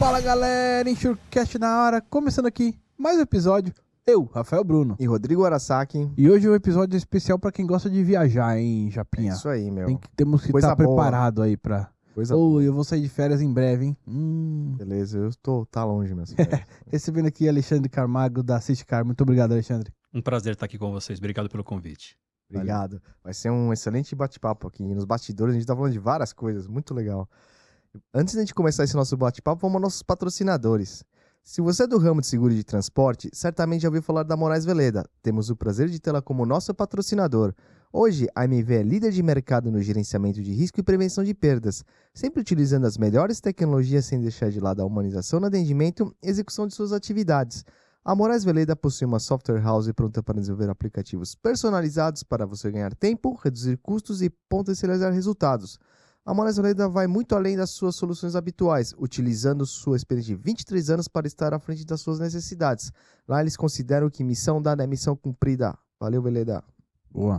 Fala galera, Insurecast na área, começando aqui mais um episódio. Eu, Rafael Bruno. E Rodrigo Arasaki. E hoje é um episódio especial pra quem gosta de viajar, hein, Japinha? É isso aí, meu. Temos que estar preparado aí pra... Eu vou sair de férias em breve, hein? Beleza, tá longe mesmo. Recebendo aqui Alexandre Camargo da Citicar. Muito obrigado, Alexandre. Um prazer estar aqui com vocês. Obrigado pelo convite. Obrigado. Valeu. Vai ser um excelente bate-papo aqui. Nos bastidores a gente tá falando de várias coisas, muito legal. Antes de a gente começar esse nosso bate-papo, vamos aos nossos patrocinadores. Se você é do ramo de seguro e de transporte, certamente já ouviu falar da Moraes Veleda. Temos o prazer de tê-la como nosso patrocinador. Hoje, a MV é líder de mercado no gerenciamento de risco e prevenção de perdas, sempre utilizando as melhores tecnologias sem deixar de lado a humanização no atendimento e execução de suas atividades. A Moraes Veleda possui uma software house pronta para desenvolver aplicativos personalizados para você ganhar tempo, reduzir custos e potencializar resultados. A Moraes Veleda vai muito além das suas soluções habituais, utilizando sua experiência de 23 anos para estar à frente das suas necessidades. Lá eles consideram que missão dada é missão cumprida. Valeu, Veleda. Boa.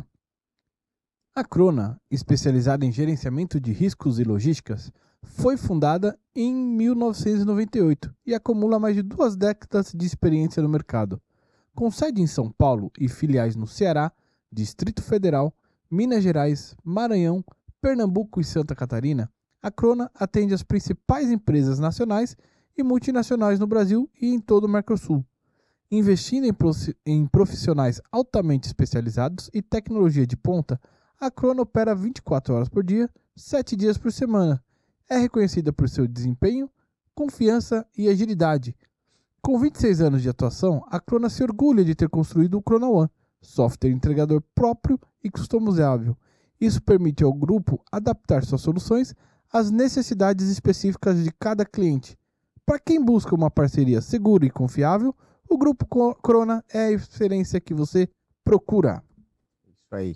A Crona, especializada em gerenciamento de riscos e logísticas, foi fundada em 1998 e acumula mais de 2 décadas de experiência no mercado. Com sede em São Paulo e filiais no Ceará, Distrito Federal, Minas Gerais, Maranhão, Pernambuco e Santa Catarina, a Crona atende as principais empresas nacionais e multinacionais no Brasil e em todo o Mercosul. Investindo em profissionais altamente especializados e tecnologia de ponta, a Crona opera 24 horas por dia, 7 dias por semana. É reconhecida por seu desempenho, confiança e agilidade. Com 26 anos de atuação, a Crona se orgulha de ter construído o Crona One, software entregador próprio e customizável. Isso permite ao grupo adaptar suas soluções às necessidades específicas de cada cliente. Para quem busca uma parceria segura e confiável, o Grupo Crona é a excelência que você procura. Isso aí.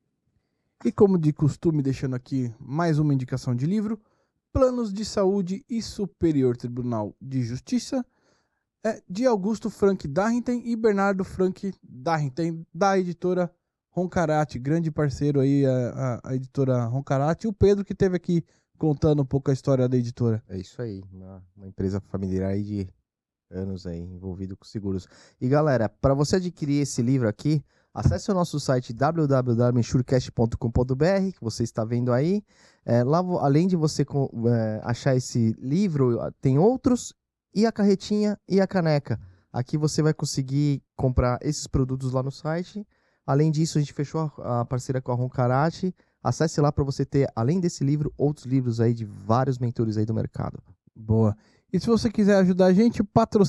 E como de costume, deixando aqui mais uma indicação de livro, Planos de Saúde e Superior Tribunal de Justiça, de Augusto Frank Darrington e Bernardo Frank Darrington, da editora Roncarate, grande parceiro aí, a editora Roncarate, e o Pedro que esteve aqui contando um pouco a história da editora. É isso aí, uma empresa familiar aí de anos aí, envolvido com seguros. E galera, para você adquirir esse livro aqui, acesse o nosso site www.insurecast.com.br, que você está vendo aí. Lá, além de você achar esse livro, tem outros, e a carretinha e a caneca. Aqui você vai conseguir comprar esses produtos lá no site. Além disso, a gente fechou a parceria com a Roncarate. Acesse lá para você ter, além desse livro, outros livros aí de vários mentores aí do mercado. Boa. E se você quiser ajudar a gente,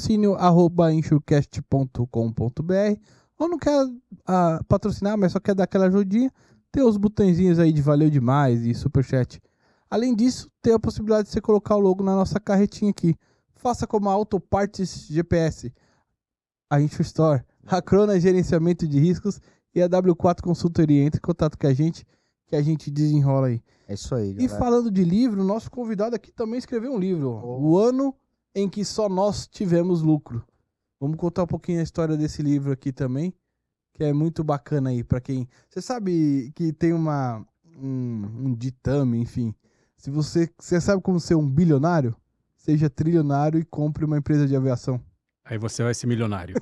patrocínio@insurecast.com.br. Ou não quer patrocinar, mas só quer dar aquela ajudinha, tem os botõezinhos aí de valeu demais e superchat. Além disso, tem a possibilidade de você colocar o logo na nossa carretinha aqui. Faça como a Autopartes GPS, a Insure Store, a Crona Gerenciamento de Riscos e a W4 Consultoria. Entre em contato com a gente, que a gente desenrola aí. É isso aí, galera. E falando de livro, nosso convidado aqui também escreveu um livro. O Ano em que Só Nós Tivemos Lucro. Vamos contar um pouquinho a história desse livro aqui também, que é muito bacana aí para quem... Você sabe que tem um ditame, enfim. Se você sabe como ser um bilionário, seja trilionário e compre uma empresa de aviação. Aí você vai ser milionário.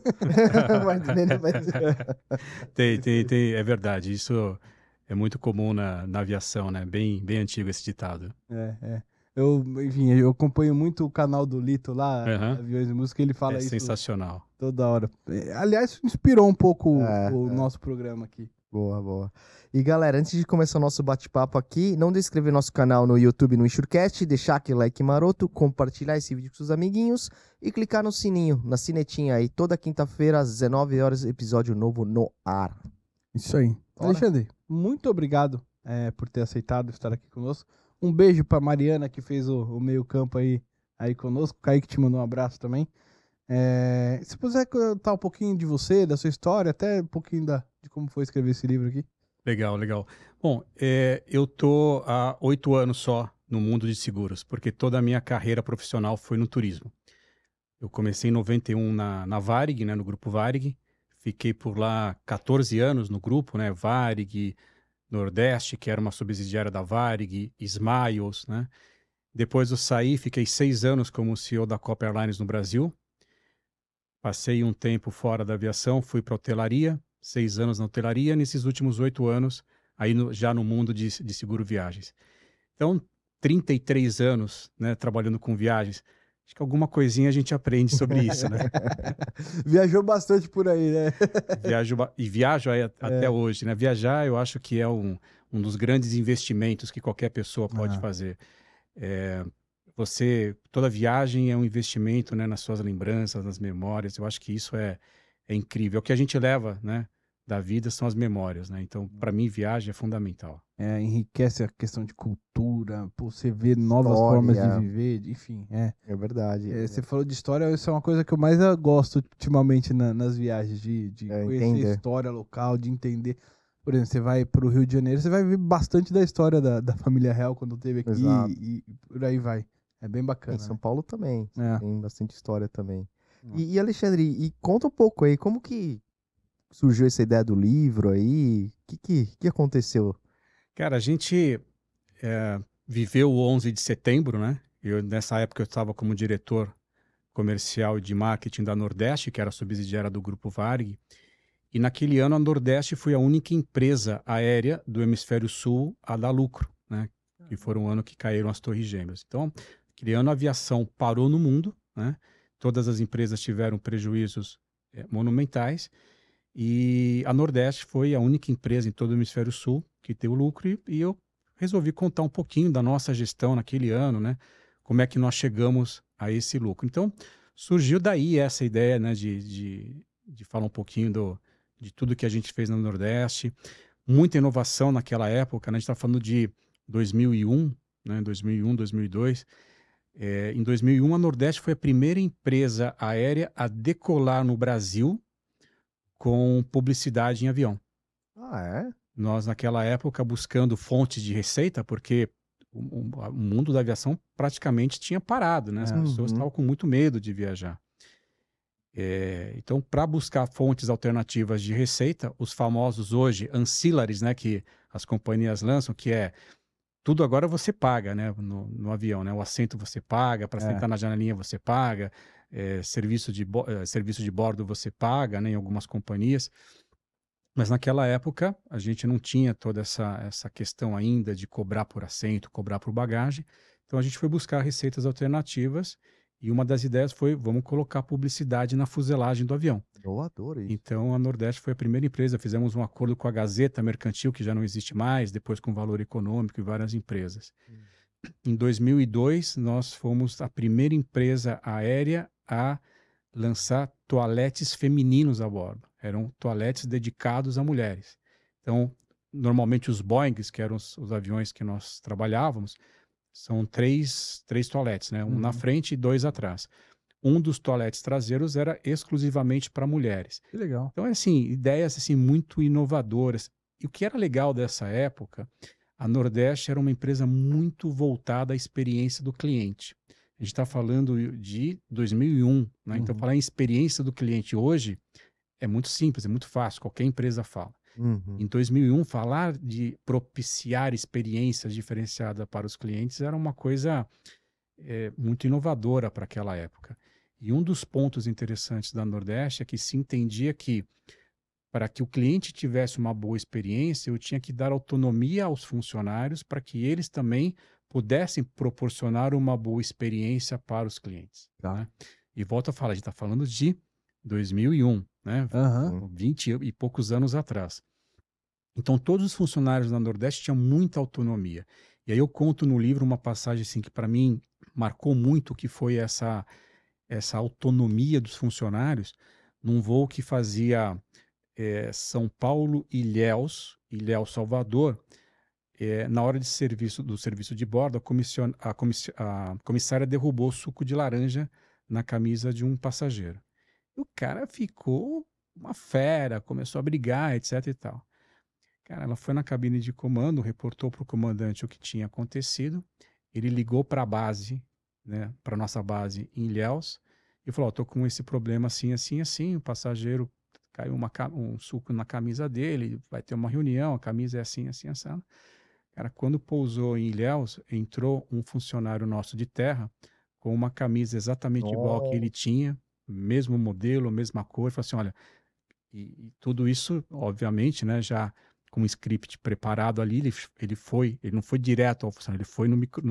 Tem, é verdade. Isso é muito comum na aviação, né? Bem antigo esse ditado. Enfim, eu acompanho muito o canal do Lito lá, Aviões e Música, ele fala isso sensacional. Toda hora. Aliás, inspirou um pouco o nosso programa aqui. Boa. E galera, antes de começar o nosso bate-papo aqui, não deixe de inscrever nosso canal no YouTube, no Insurecast, deixar aquele like maroto, compartilhar esse vídeo com seus amiguinhos e clicar no sininho, na sinetinha aí, toda quinta-feira às 19 horas, episódio novo no ar. Isso aí. Alexandre, muito obrigado por ter aceitado estar aqui conosco. Um beijo pra Mariana, que fez o meio campo aí conosco. O Kaique te mandou um abraço também. Se puder contar um pouquinho de você, da sua história, até um pouquinho de como foi escrever esse livro aqui. Legal. Bom, eu tô há 8 anos só no mundo de seguros, porque toda a minha carreira profissional foi no turismo. Eu comecei em 91 na Varig, né, no grupo Varig. Fiquei por lá 14 anos no grupo, né, Varig, Nordeste, que era uma subsidiária da Varig, Smiles, né? Depois eu saí, fiquei 6 anos como CEO da Copa Airlines no Brasil. Passei um tempo fora da aviação, fui para hotelaria, 6 anos na hotelaria. Nesses últimos 8 anos, aí já no mundo de seguro viagens. Então, 33 anos, né, trabalhando com viagens. Acho que alguma coisinha a gente aprende sobre isso, né? Viajou bastante por aí, né? Viajo até hoje, né? Viajar, eu acho que é um dos grandes investimentos que qualquer pessoa pode fazer. Toda viagem é um investimento, né, nas suas lembranças, nas memórias. Eu acho que isso é incrível. O que a gente leva, né, da vida são as memórias, né? Então, para mim, viagem é fundamental. Enriquece a questão de cultura, pô, você vê novas formas de viver, enfim. É verdade. Você falou de história, isso é uma coisa que eu mais gosto ultimamente nas viagens, de conhecer a história local, de entender. Por exemplo, você vai para o Rio de Janeiro, você vai ver bastante da história da família real quando teve aqui e por aí vai. É bem bacana. Em São Paulo também, tem bastante história também. E Alexandre, e conta um pouco aí, como que surgiu essa ideia do livro aí? O que aconteceu? Cara, a gente viveu o 11 de setembro, né? Nessa época eu estava como diretor comercial de marketing da Nordeste, que era subsidiária do Grupo Varig. E naquele ano a Nordeste foi a única empresa aérea do Hemisfério Sul a dar lucro, né? Que foi um ano que caíram as Torres Gêmeas. Então, aquele ano a aviação parou no mundo, né? Todas as empresas tiveram prejuízos monumentais. E a Nordeste foi a única empresa em todo o Hemisfério Sul que deu lucro e eu resolvi contar um pouquinho da nossa gestão naquele ano, né? Como é que nós chegamos a esse lucro. Então, surgiu daí essa ideia, né, de falar um pouquinho de tudo que a gente fez no Nordeste. Muita inovação naquela época, né? A gente está falando de 2001, né? 2001, 2002. Em 2001, a Nordeste foi a primeira empresa aérea a decolar no Brasil com publicidade em avião. Ah, é? Nós, naquela época, buscando fontes de receita, porque o mundo da aviação praticamente tinha parado, né? As pessoas estavam com muito medo de viajar. Então, para buscar fontes alternativas de receita, os famosos hoje ancillaries, né, que as companhias lançam, que é tudo agora você paga, né, no avião, né? O assento você paga, para sentar na janelinha você paga, serviço de bordo você paga, né, em algumas companhias. Mas naquela época a gente não tinha toda essa questão ainda de cobrar por assento, cobrar por bagagem. Então a gente foi buscar receitas alternativas e uma das ideias foi vamos colocar publicidade na fuselagem do avião. Eu adoro isso. Então a Nordeste foi a primeira empresa, fizemos um acordo com a Gazeta Mercantil, que já não existe mais, depois com Valor Econômico e várias empresas. Em 2002 nós fomos a primeira empresa aérea a lançar toaletes femininos a bordo. Eram toaletes dedicados a mulheres. Então, normalmente os Boeings, que eram os aviões que nós trabalhávamos, são três toaletes, né? Um na frente e 2 atrás. Um dos toaletes traseiros era exclusivamente para mulheres. Que legal. Então, assim, ideias assim, muito inovadoras. E o que era legal dessa época, a Nordeste era uma empresa muito voltada à experiência do cliente. A gente está falando de 2001, né? Então, falar em experiência do cliente hoje é muito simples, é muito fácil, qualquer empresa fala. Em 2001, falar de propiciar experiências diferenciadas para os clientes era uma coisa muito inovadora para aquela época. E um dos pontos interessantes da Nordeste é que se entendia que para que o cliente tivesse uma boa experiência, eu tinha que dar autonomia aos funcionários para que eles também pudessem proporcionar uma boa experiência para os clientes. Né? E volto a falar, a gente está falando de 2001, né? 20 e poucos anos atrás. Então, todos os funcionários da Nordeste tinham muita autonomia. E aí eu conto no livro uma passagem assim, que para mim marcou muito, que foi essa autonomia dos funcionários num voo que fazia São Paulo, Ilhéus, Salvador. Na hora do serviço de bordo, a comissária derrubou suco de laranja na camisa de um passageiro. E o cara ficou uma fera, começou a brigar, etc e tal. Cara, ela foi na cabine de comando, reportou para o comandante o que tinha acontecido. Ele ligou para a base, né, para nossa base em Ilhéus, e falou: "Estou com esse problema assim, assim, assim. O passageiro caiu um suco na camisa dele, vai ter uma reunião, a camisa é assim, assim, assado." Cara, quando pousou em Ilhéus, entrou um funcionário nosso de terra com uma camisa exatamente igual a que ele tinha, mesmo modelo, mesma cor, falou assim, olha, e tudo isso, obviamente, né, já com um script preparado ali, ele não foi direto ao funcionário, ele foi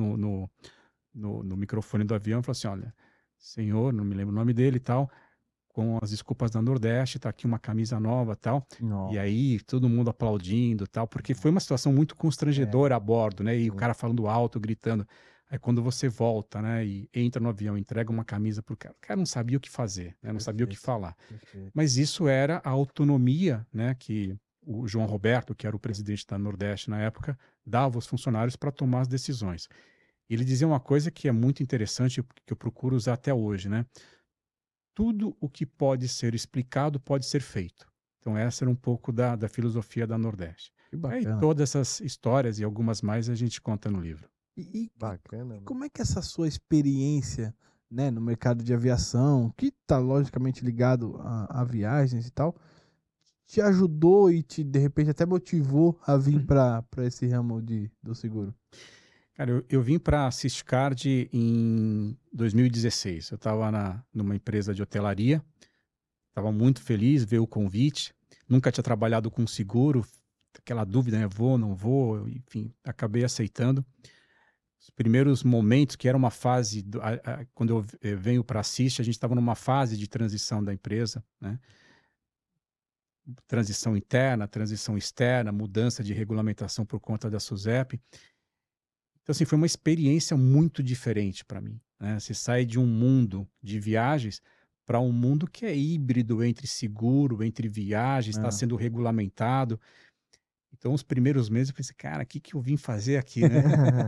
no microfone do avião e falou assim, olha, senhor, não me lembro o nome dele e tal, com as desculpas da Nordeste, tá aqui uma camisa nova e tal. E Nossa. aí, todo mundo aplaudindo e tal, porque foi uma situação muito constrangedora a bordo, né? E o cara falando alto, gritando. Aí quando você volta, né, e entra no avião, entrega uma camisa pro cara, o cara não sabia o que fazer, né? Não sabia o que falar. Mas isso era a autonomia, né, que o João Roberto, que era o presidente da Nordeste na época, dava aos funcionários para tomar as decisões. Ele dizia uma coisa que é muito interessante, que eu procuro usar até hoje, né? Tudo o que pode ser explicado pode ser feito. Então, essa era um pouco da filosofia da Nordeste. Que Aí, bacana. todas essas histórias e algumas mais a gente conta no livro. Bacana, mano. Como é que essa sua experiência, né, no mercado de aviação, que está logicamente ligado a viagens e tal, te ajudou e te, de repente, até motivou a vir para esse ramo do seguro? Cara, eu vim para a Sistcard em 2016. Eu estava numa empresa de hotelaria, estava muito feliz, veio o convite. Nunca tinha trabalhado com seguro, aquela dúvida, né? Vou, não vou, enfim, acabei aceitando. Os primeiros momentos, que era uma fase, quando eu venho para a Assist, a gente estava numa fase de transição da empresa, né? Transição interna, transição externa, mudança de regulamentação por conta da SUSEP. Então, assim, foi uma experiência muito diferente para mim, né? Você sai de um mundo de viagens para um mundo que é híbrido entre seguro, entre viagens, está sendo regulamentado. Então, os primeiros meses eu pensei, cara, o que eu vim fazer aqui, né?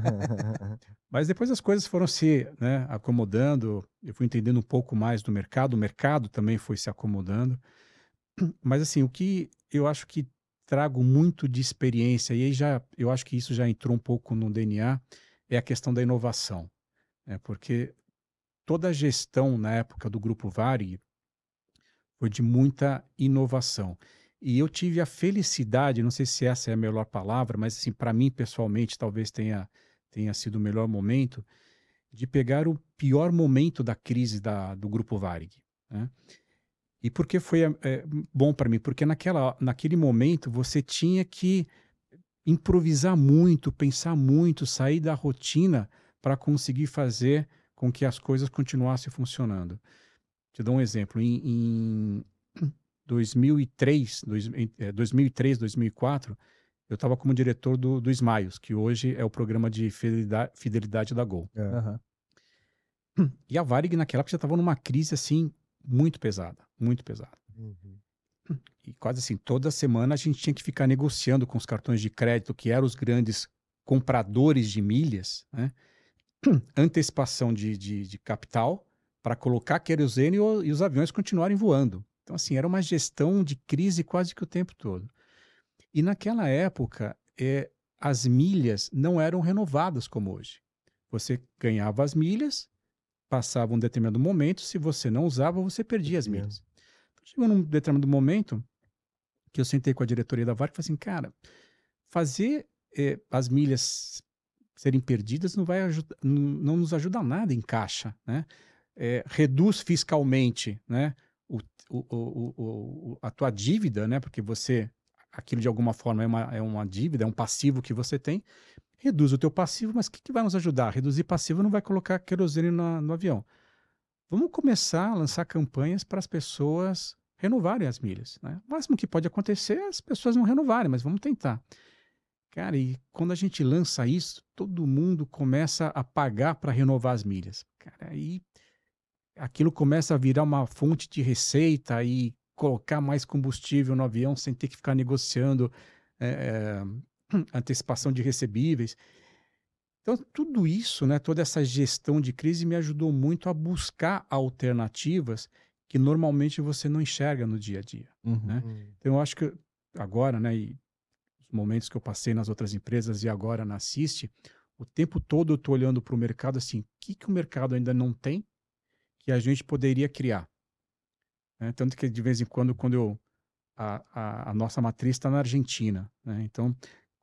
Mas depois as coisas foram se, né, acomodando, eu fui entendendo um pouco mais do mercado, o mercado também foi se acomodando. Mas assim, o que eu acho que trago muito de experiência, e aí já, eu acho que isso já entrou um pouco no DNA, é a questão da inovação, né? Porque toda a gestão na época do Grupo Varig foi de muita inovação. E eu tive a felicidade, não sei se essa é a melhor palavra, mas assim, para mim pessoalmente talvez tenha sido o melhor momento, de pegar o pior momento da crise do Grupo Varig, né? E por que foi bom para mim? Porque naquele momento você tinha que improvisar muito, pensar muito, sair da rotina para conseguir fazer com que as coisas continuassem funcionando. Te dou um exemplo. Em 2003, 2004, eu estava como diretor do Smiles, que hoje é o programa de fidelidade da Gol. Aham. E a Varig naquela época já estava numa crise assim muito pesada, muito pesada. E quase assim, toda semana a gente tinha que ficar negociando com os cartões de crédito, que eram os grandes compradores de milhas, né? Antecipação de capital para colocar querosene e os aviões continuarem voando. Então, assim, era uma gestão de crise quase que o tempo todo. E naquela época, as milhas não eram renovadas como hoje. Você ganhava as milhas, passava um determinado momento, se você não usava, você perdia as milhas. Então, chegou num determinado momento que eu sentei com a diretoria da Varig e falei assim, cara, fazer as milhas serem perdidas não vai ajudar, não nos ajuda nada em caixa, né? Reduz fiscalmente, né, a tua dívida, né, porque aquilo de alguma forma é uma dívida, é um passivo que você tem, reduz o teu passivo, mas o que vai nos ajudar? Reduzir passivo não vai colocar querosene no avião. Vamos começar a lançar campanhas para as pessoas renovarem as milhas, né? O máximo que pode acontecer é as pessoas não renovarem, mas vamos tentar. Cara, e quando a gente lança isso, todo mundo começa a pagar para renovar as milhas. Cara, aí aquilo começa a virar uma fonte de receita e colocar mais combustível no avião sem ter que ficar negociando antecipação de recebíveis. Então, tudo isso, né, toda essa gestão de crise me ajudou muito a buscar alternativas que normalmente você não enxerga no dia a dia, né? Então, eu acho que agora, né, e os momentos que eu passei nas outras empresas e agora na Assist, o tempo todo eu estou olhando para o mercado assim, o que o mercado ainda não tem que a gente poderia criar, né? Tanto que de vez em quando a nossa matriz está na Argentina, né? Então,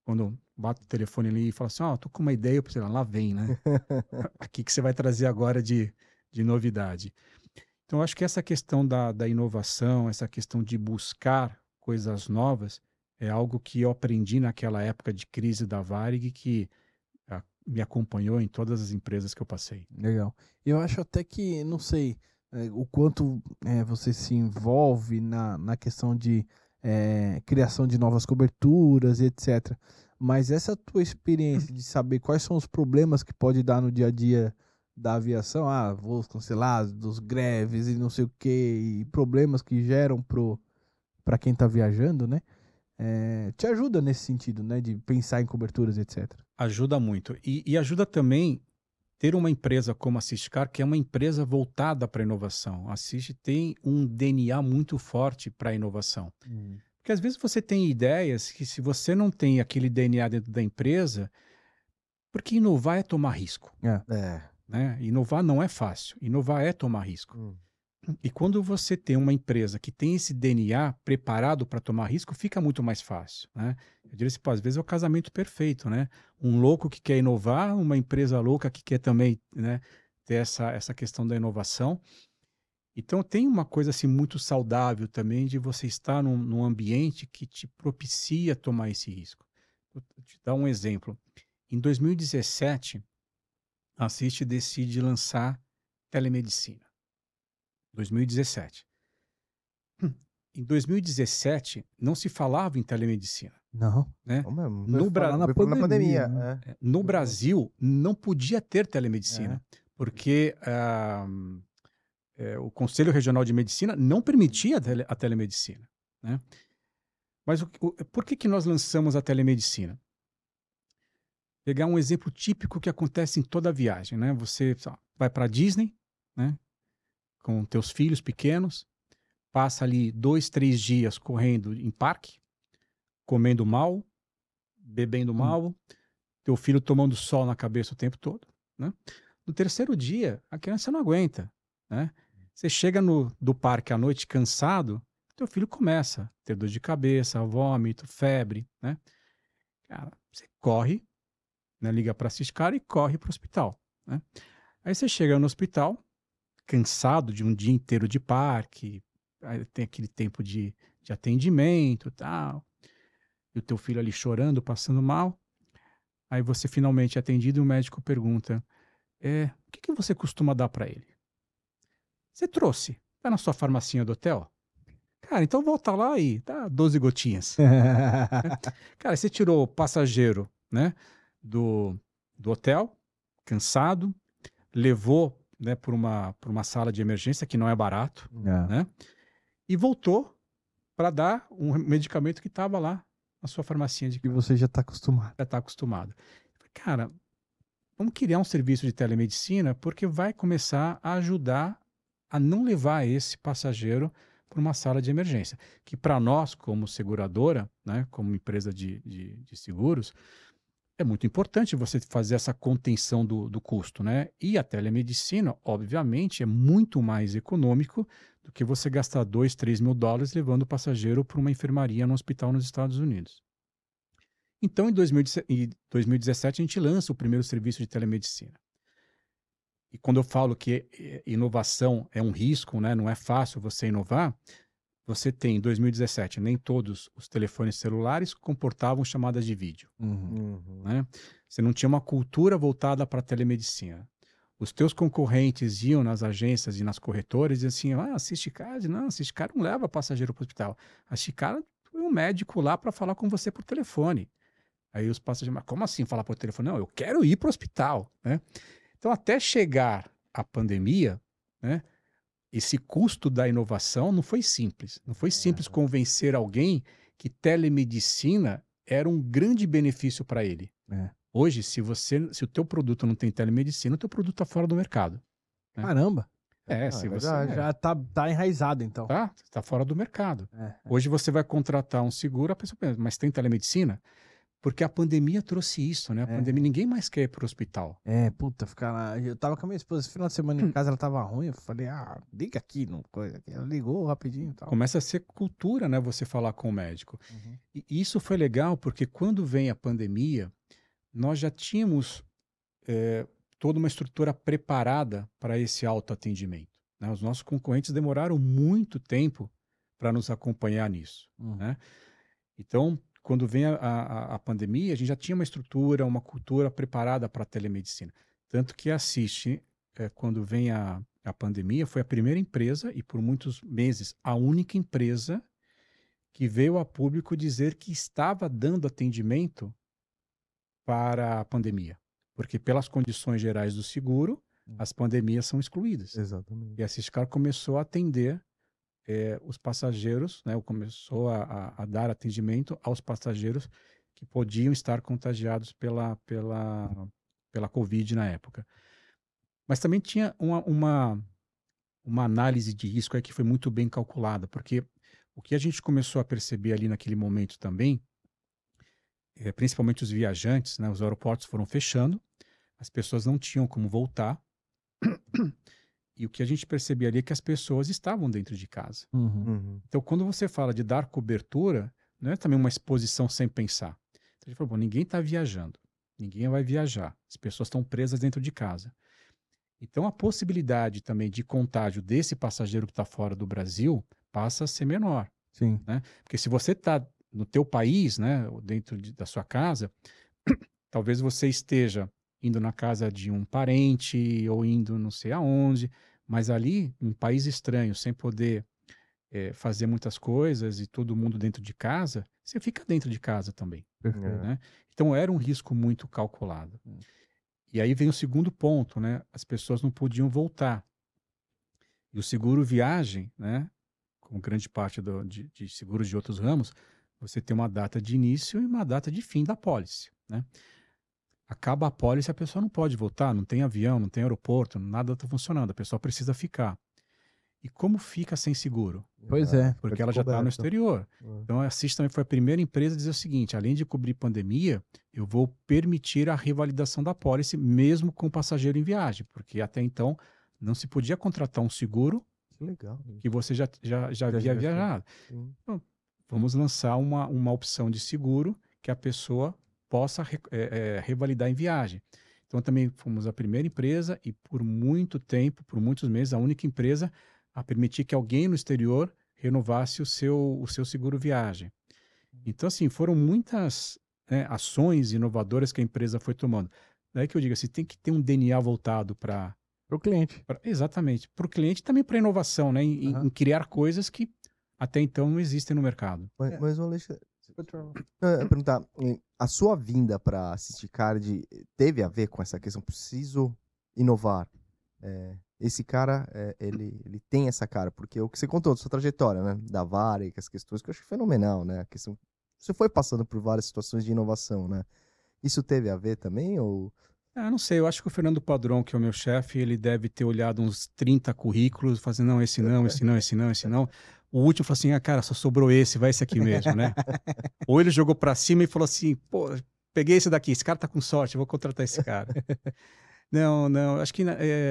quando bato o telefone ali e falo assim, tô com uma ideia, eu pensei, lá vem, né? Aqui que você vai trazer agora de novidade. Então, eu acho que essa questão da inovação, essa questão de buscar coisas novas, é algo que eu aprendi naquela época de crise da Varig, que me acompanhou em todas as empresas que eu passei. Legal. Eu acho até que, não sei, o quanto você se envolve na questão de criação de novas coberturas e etc. Mas essa tua experiência de saber quais são os problemas que pode dar no dia a dia da aviação, voos cancelados, greves e não sei o que, e problemas que geram para quem está viajando, né? Te ajuda nesse sentido, né? De pensar em coberturas, etc. Ajuda muito. E ajuda também ter uma empresa como a Assistcar, que é uma empresa voltada para a inovação. A Assist tem um DNA muito forte para a inovação. Porque às vezes você tem ideias que, se você não tem aquele DNA dentro da empresa, porque inovar é tomar risco. Né? Inovar não é fácil. Inovar é tomar risco. E quando você tem uma empresa que tem esse DNA preparado para tomar risco, fica muito mais fácil, né? Eu diria assim, às vezes é o casamento perfeito, né? Um louco que quer inovar, uma empresa louca que quer também, né, ter essa questão da inovação. Então tem uma coisa assim muito saudável também de você estar num ambiente que te propicia tomar esse risco. Vou te dar um exemplo. Em 2017, a Assist decide lançar telemedicina. 2017. Em 2017, não se falava em telemedicina. Não. Né? No Na pandemia. Né? No Brasil, não podia ter telemedicina, porque o Conselho Regional de Medicina não permitia a telemedicina. Né? Mas por que nós lançamos a telemedicina? Pegar um exemplo típico que acontece em toda viagem. Né? Você vai para a Disney, né, com teus filhos pequenos, passa ali 2, 3 dias correndo em parque, comendo mal, bebendo mal, teu filho tomando sol na cabeça o tempo todo. Né? No terceiro dia, a criança não aguenta. Né? Você chega do parque à noite cansado, teu filho começa a ter dor de cabeça, vômito, febre. Né? Cara, você corre, né, liga para a Assistcar e corre para o hospital. Né? Aí você chega no hospital, cansado de um dia inteiro de parque, aí tem aquele tempo de atendimento e tal, e o teu filho ali chorando, passando mal. Aí você finalmente é atendido e o médico pergunta, o que você costuma dar para ele? Você trouxe? Tá na sua farmacinha do hotel? Cara, então volta lá e dá 12 gotinhas. Cara, você tirou o passageiro, né, do hotel, cansado, levou, né, para uma sala de emergência, que não é barato, né, e voltou para dar um medicamento que estava lá na sua farmacinha de casa. E você já está acostumado. Já está acostumado. Cara, vamos criar um serviço de telemedicina, porque vai começar a ajudar a não levar esse passageiro para uma sala de emergência. Que para nós, como seguradora, né, como empresa de seguros, é muito importante você fazer essa contenção do custo, né? E a telemedicina, obviamente, é muito mais econômico do que você gastar 2, 3 mil dólares levando o passageiro para uma enfermaria no hospital nos Estados Unidos. Então, em 2017, a gente lança o primeiro serviço de telemedicina. E quando eu falo que inovação é um risco, né? Não é fácil você inovar, você tem, em 2017, nem todos os telefones celulares comportavam chamadas de vídeo. Né? Você não tinha uma cultura voltada para a telemedicina. Os teus concorrentes iam nas agências e nas corretoras e diziam assim, Assistcar, não, Assistcar não leva passageiro para o hospital. Assistcar foi um médico lá para falar com você por telefone. Aí os passageiros, mas como assim falar por telefone? Não, eu quero ir para o hospital. Né? Então, até chegar a pandemia, né, esse custo da inovação não foi simples. Não foi simples convencer alguém que telemedicina era um grande benefício para ele. Hoje, se o teu produto não tem telemedicina, o teu produto está fora do mercado. Né? Caramba! Se você já tá enraizado, então. Tá fora do mercado. Hoje você vai contratar um seguro, a pessoa pensa, mas tem telemedicina? Porque a pandemia trouxe isso, né? A pandemia, ninguém mais quer ir pro hospital. Puta, ficar lá. Eu tava com a minha esposa esse final de semana em casa, ela tava ruim. Eu falei, liga aqui, não coisa. Ela ligou rapidinho e tal. Começa a ser cultura, né? Você falar com o médico. Uhum. E isso foi legal porque quando vem a pandemia, nós já tínhamos toda uma estrutura preparada para esse autoatendimento, né? Os nossos concorrentes demoraram muito tempo para nos acompanhar nisso, né? Então, quando vem a pandemia, a gente já tinha uma estrutura, uma cultura preparada para a telemedicina. Tanto que a Assiste, quando vem a pandemia, foi a primeira empresa, e por muitos meses, a única empresa que veio a público dizer que estava dando atendimento para a pandemia. Porque pelas condições gerais do seguro, as pandemias são excluídas. Exatamente. E a Assistcar começou a atender os passageiros, né, começou a dar atendimento aos passageiros que podiam estar contagiados pela Covid na época. Mas também tinha uma análise de risco aí que foi muito bem calculada, porque o que a gente começou a perceber ali naquele momento também, principalmente os viajantes, né, os aeroportos foram fechando, as pessoas não tinham como voltar, e o que a gente percebia ali é que as pessoas estavam dentro de casa. Então, quando você fala de dar cobertura, não é também uma exposição sem pensar. Então, a gente falou, ninguém está viajando, ninguém vai viajar, as pessoas estão presas dentro de casa. Então, a possibilidade também de contágio desse passageiro que está fora do Brasil passa a ser menor. Sim. Né? Porque se você está no teu país, né, ou dentro da sua casa, talvez você esteja indo na casa de um parente ou indo não sei aonde, mas ali, em um país estranho, sem poder fazer muitas coisas e todo mundo dentro de casa, você fica dentro de casa também. Perfeito. Né? Então, era um risco muito calculado. E aí vem o segundo ponto, né? As pessoas não podiam voltar. E o seguro viagem, né? Como grande parte de seguros de outros ramos, você tem uma data de início e uma data de fim da pólice, né? Acaba a pólice, a pessoa não pode voltar, não tem avião, não tem aeroporto, nada está funcionando, a pessoa precisa ficar. E como fica sem seguro? Pois é. Porque ela já está no exterior. Então a Assist também foi a primeira empresa a dizer o seguinte, além de cobrir pandemia, eu vou permitir a revalidação da pólice mesmo com o passageiro em viagem, porque até então não se podia contratar um seguro que você já havia viajado. Então, vamos lançar uma opção de seguro que a pessoa possa revalidar em viagem. Então também fomos a primeira empresa e por muito tempo, por muitos meses, a única empresa a permitir que alguém no exterior renovasse o seu seguro viagem. Então, assim, foram muitas ações inovadoras que a empresa foi tomando. Daí que eu digo assim, tem que ter um DNA voltado para o cliente. Exatamente. Para o cliente e também para a inovação, né? Em criar coisas que até então não existem no mercado. Mas o Alexandre, eu ia perguntar, a sua vinda para Assist Card teve a ver com essa questão? Preciso inovar. Esse cara, ele tem essa cara, porque o que você contou da sua trajetória, né? Da Varig, as questões que eu acho fenomenal, né? A questão, você foi passando por várias situações de inovação, né? Isso teve a ver também, ou... Não sei, eu acho que o Fernando Padron, que é o meu chefe, ele deve ter olhado uns 30 currículos, fazendo, não, esse não, esse não, esse não, esse não. O último falou assim, cara, só sobrou esse, vai esse aqui mesmo, né? Ou ele jogou pra cima e falou assim, pô, peguei esse daqui, esse cara tá com sorte, eu vou contratar esse cara. Não, acho que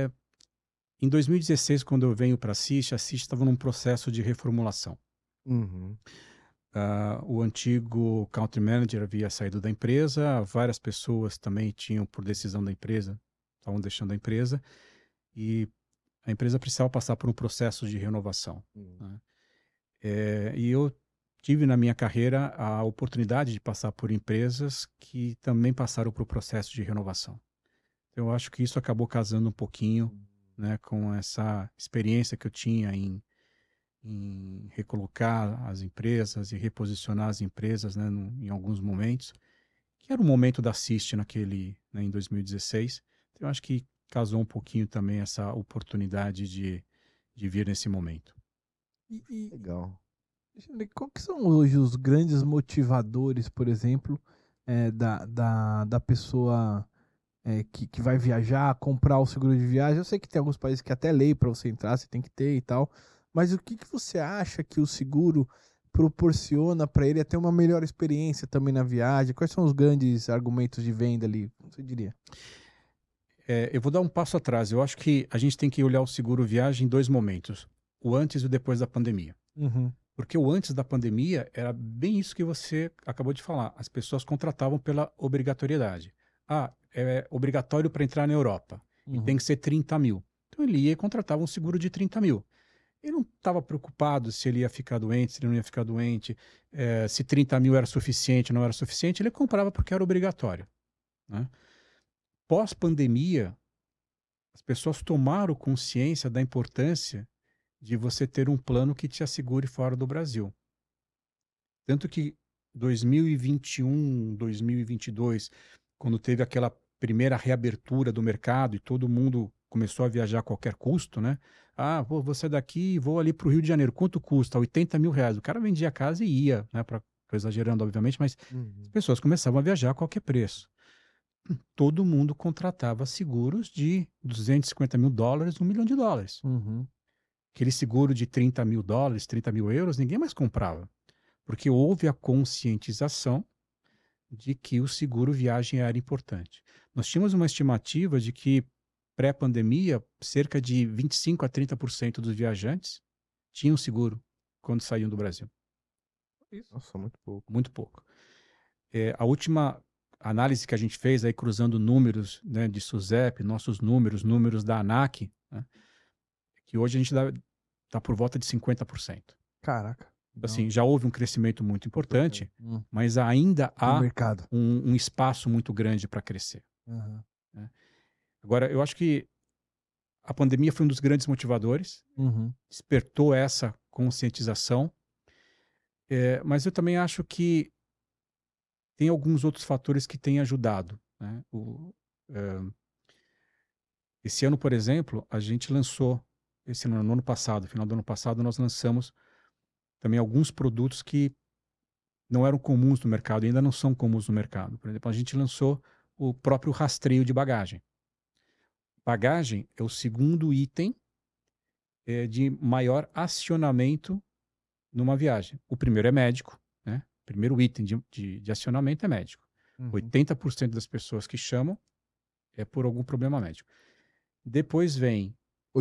em 2016, quando eu venho pra Assist estava num processo de reformulação. O antigo country manager havia saído da empresa, várias pessoas também tinham, por decisão da empresa, estavam deixando a empresa, e a empresa precisava passar por um processo de renovação. Né? E eu tive na minha carreira a oportunidade de passar por empresas que também passaram por um processo de renovação. Então, eu acho que isso acabou casando um pouquinho, né, com essa experiência que eu tinha em recolocar as empresas e reposicionar as empresas, né, em alguns momentos, que era o momento da Assist em 2016. Então, eu acho que casou um pouquinho também essa oportunidade de vir nesse momento. Legal. Qual que são hoje os grandes motivadores, por exemplo, da pessoa que vai viajar, comprar o seguro de viagem? Eu sei que tem alguns países que até lei para você entrar, você tem que ter e tal. Mas o que você acha que o seguro proporciona para ele até uma melhor experiência também na viagem? Quais são os grandes argumentos de venda ali, você diria? Eu vou dar um passo atrás. Eu acho que a gente tem que olhar o seguro viagem em 2 momentos: o antes e o depois da pandemia. Uhum. Porque o antes da pandemia era bem isso que você acabou de falar. As pessoas contratavam pela obrigatoriedade. É obrigatório para entrar na Europa e tem que ser 30 mil. Então ele ia e contratava um seguro de 30 mil. Ele não estava preocupado se ele ia ficar doente, se ele não ia ficar doente, se 30 mil era suficiente ou não era suficiente. Ele comprava porque era obrigatório, né? Pós-pandemia, as pessoas tomaram consciência da importância de você ter um plano que te assegure fora do Brasil. Tanto que 2021, 2022, quando teve aquela primeira reabertura do mercado e todo mundo começou a viajar a qualquer custo, né? Vou sair daqui e vou ali para o Rio de Janeiro. Quanto custa? 80 mil reais. O cara vendia a casa e ia, né? Tô exagerando, obviamente, mas as pessoas começavam a viajar a qualquer preço. Todo mundo contratava seguros de 250 mil dólares, $1 milhão. Uhum. Aquele seguro de 30 mil dólares, 30 mil euros, ninguém mais comprava. Porque houve a conscientização de que o seguro viagem era importante. Nós tínhamos uma estimativa de que, pré-pandemia, cerca de 25% a 30% dos viajantes tinham seguro quando saíam do Brasil. Nossa, muito pouco. Muito pouco. A última análise que a gente fez, aí cruzando números, né, de SUSEP, nossos números da ANAC, né, que hoje a gente está por volta de 50%. Caraca. Assim, já houve um crescimento muito importante, mas ainda No há mercado. um espaço muito grande para crescer. Uhum. Né? Agora, eu acho que a pandemia foi um dos grandes motivadores, Uhum. despertou essa conscientização, mas eu também acho que tem alguns outros fatores que têm ajudado, né? Esse ano, por exemplo, a gente lançou, no ano passado, final do ano passado, nós lançamos também alguns produtos que não eram comuns no mercado, ainda não são comuns no mercado. Por exemplo, a gente lançou o próprio rastreio de bagagem. Bagagem é o segundo item de maior acionamento numa viagem. O primeiro é médico, né? O primeiro item de acionamento é médico. 80% das pessoas que chamam é por algum problema médico. Depois vem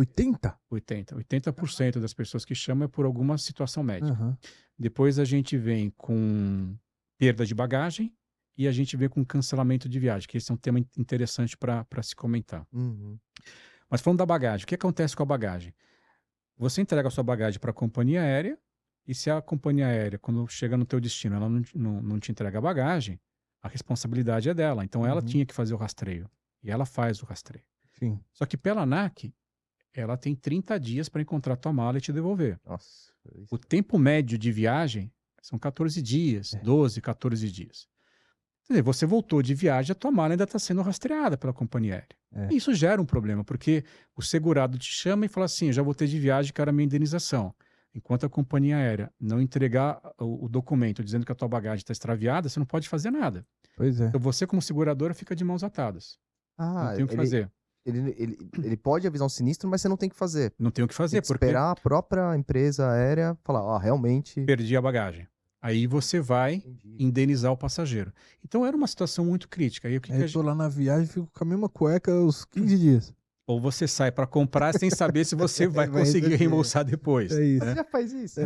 80% das pessoas que chamam é por alguma situação médica. Uhum. Depois a gente vem com perda de bagagem e a gente vem com cancelamento de viagem, que esse é um tema interessante para se comentar. Mas falando da bagagem, o que acontece com a bagagem? Você entrega a sua bagagem para a companhia aérea e se a companhia aérea, quando chega no teu destino, ela não te entrega a bagagem, a responsabilidade é dela. Então ela tinha que fazer o rastreio e ela faz o rastreio. Sim. Só que pela ANAC, ela tem 30 dias para encontrar tua mala e te devolver. Nossa. O tempo médio de viagem são 14 dias, 12, 14 dias. Quer dizer, você voltou de viagem, a tua mala ainda está sendo rastreada pela companhia aérea. E isso gera um problema, porque o segurado te chama e fala assim, já voltei de viagem, quero a minha indenização. Enquanto a companhia aérea não entregar o documento dizendo que a tua bagagem está extraviada, você não pode fazer nada. Pois é. Então você, como seguradora, fica de mãos atadas. Não tem o que fazer. Ele pode avisar um sinistro, mas você não tem que fazer. Não tem o que fazer, Tem que porque esperar a própria empresa aérea falar, realmente... perdi a bagagem. Aí você vai indenizar o passageiro. Então era uma situação muito crítica. Aí, Eu tô lá na viagem, fico com a mesma cueca os 15 dias. Ou você sai para comprar sem saber se você vai conseguir reembolsar depois. É isso. Você já faz isso?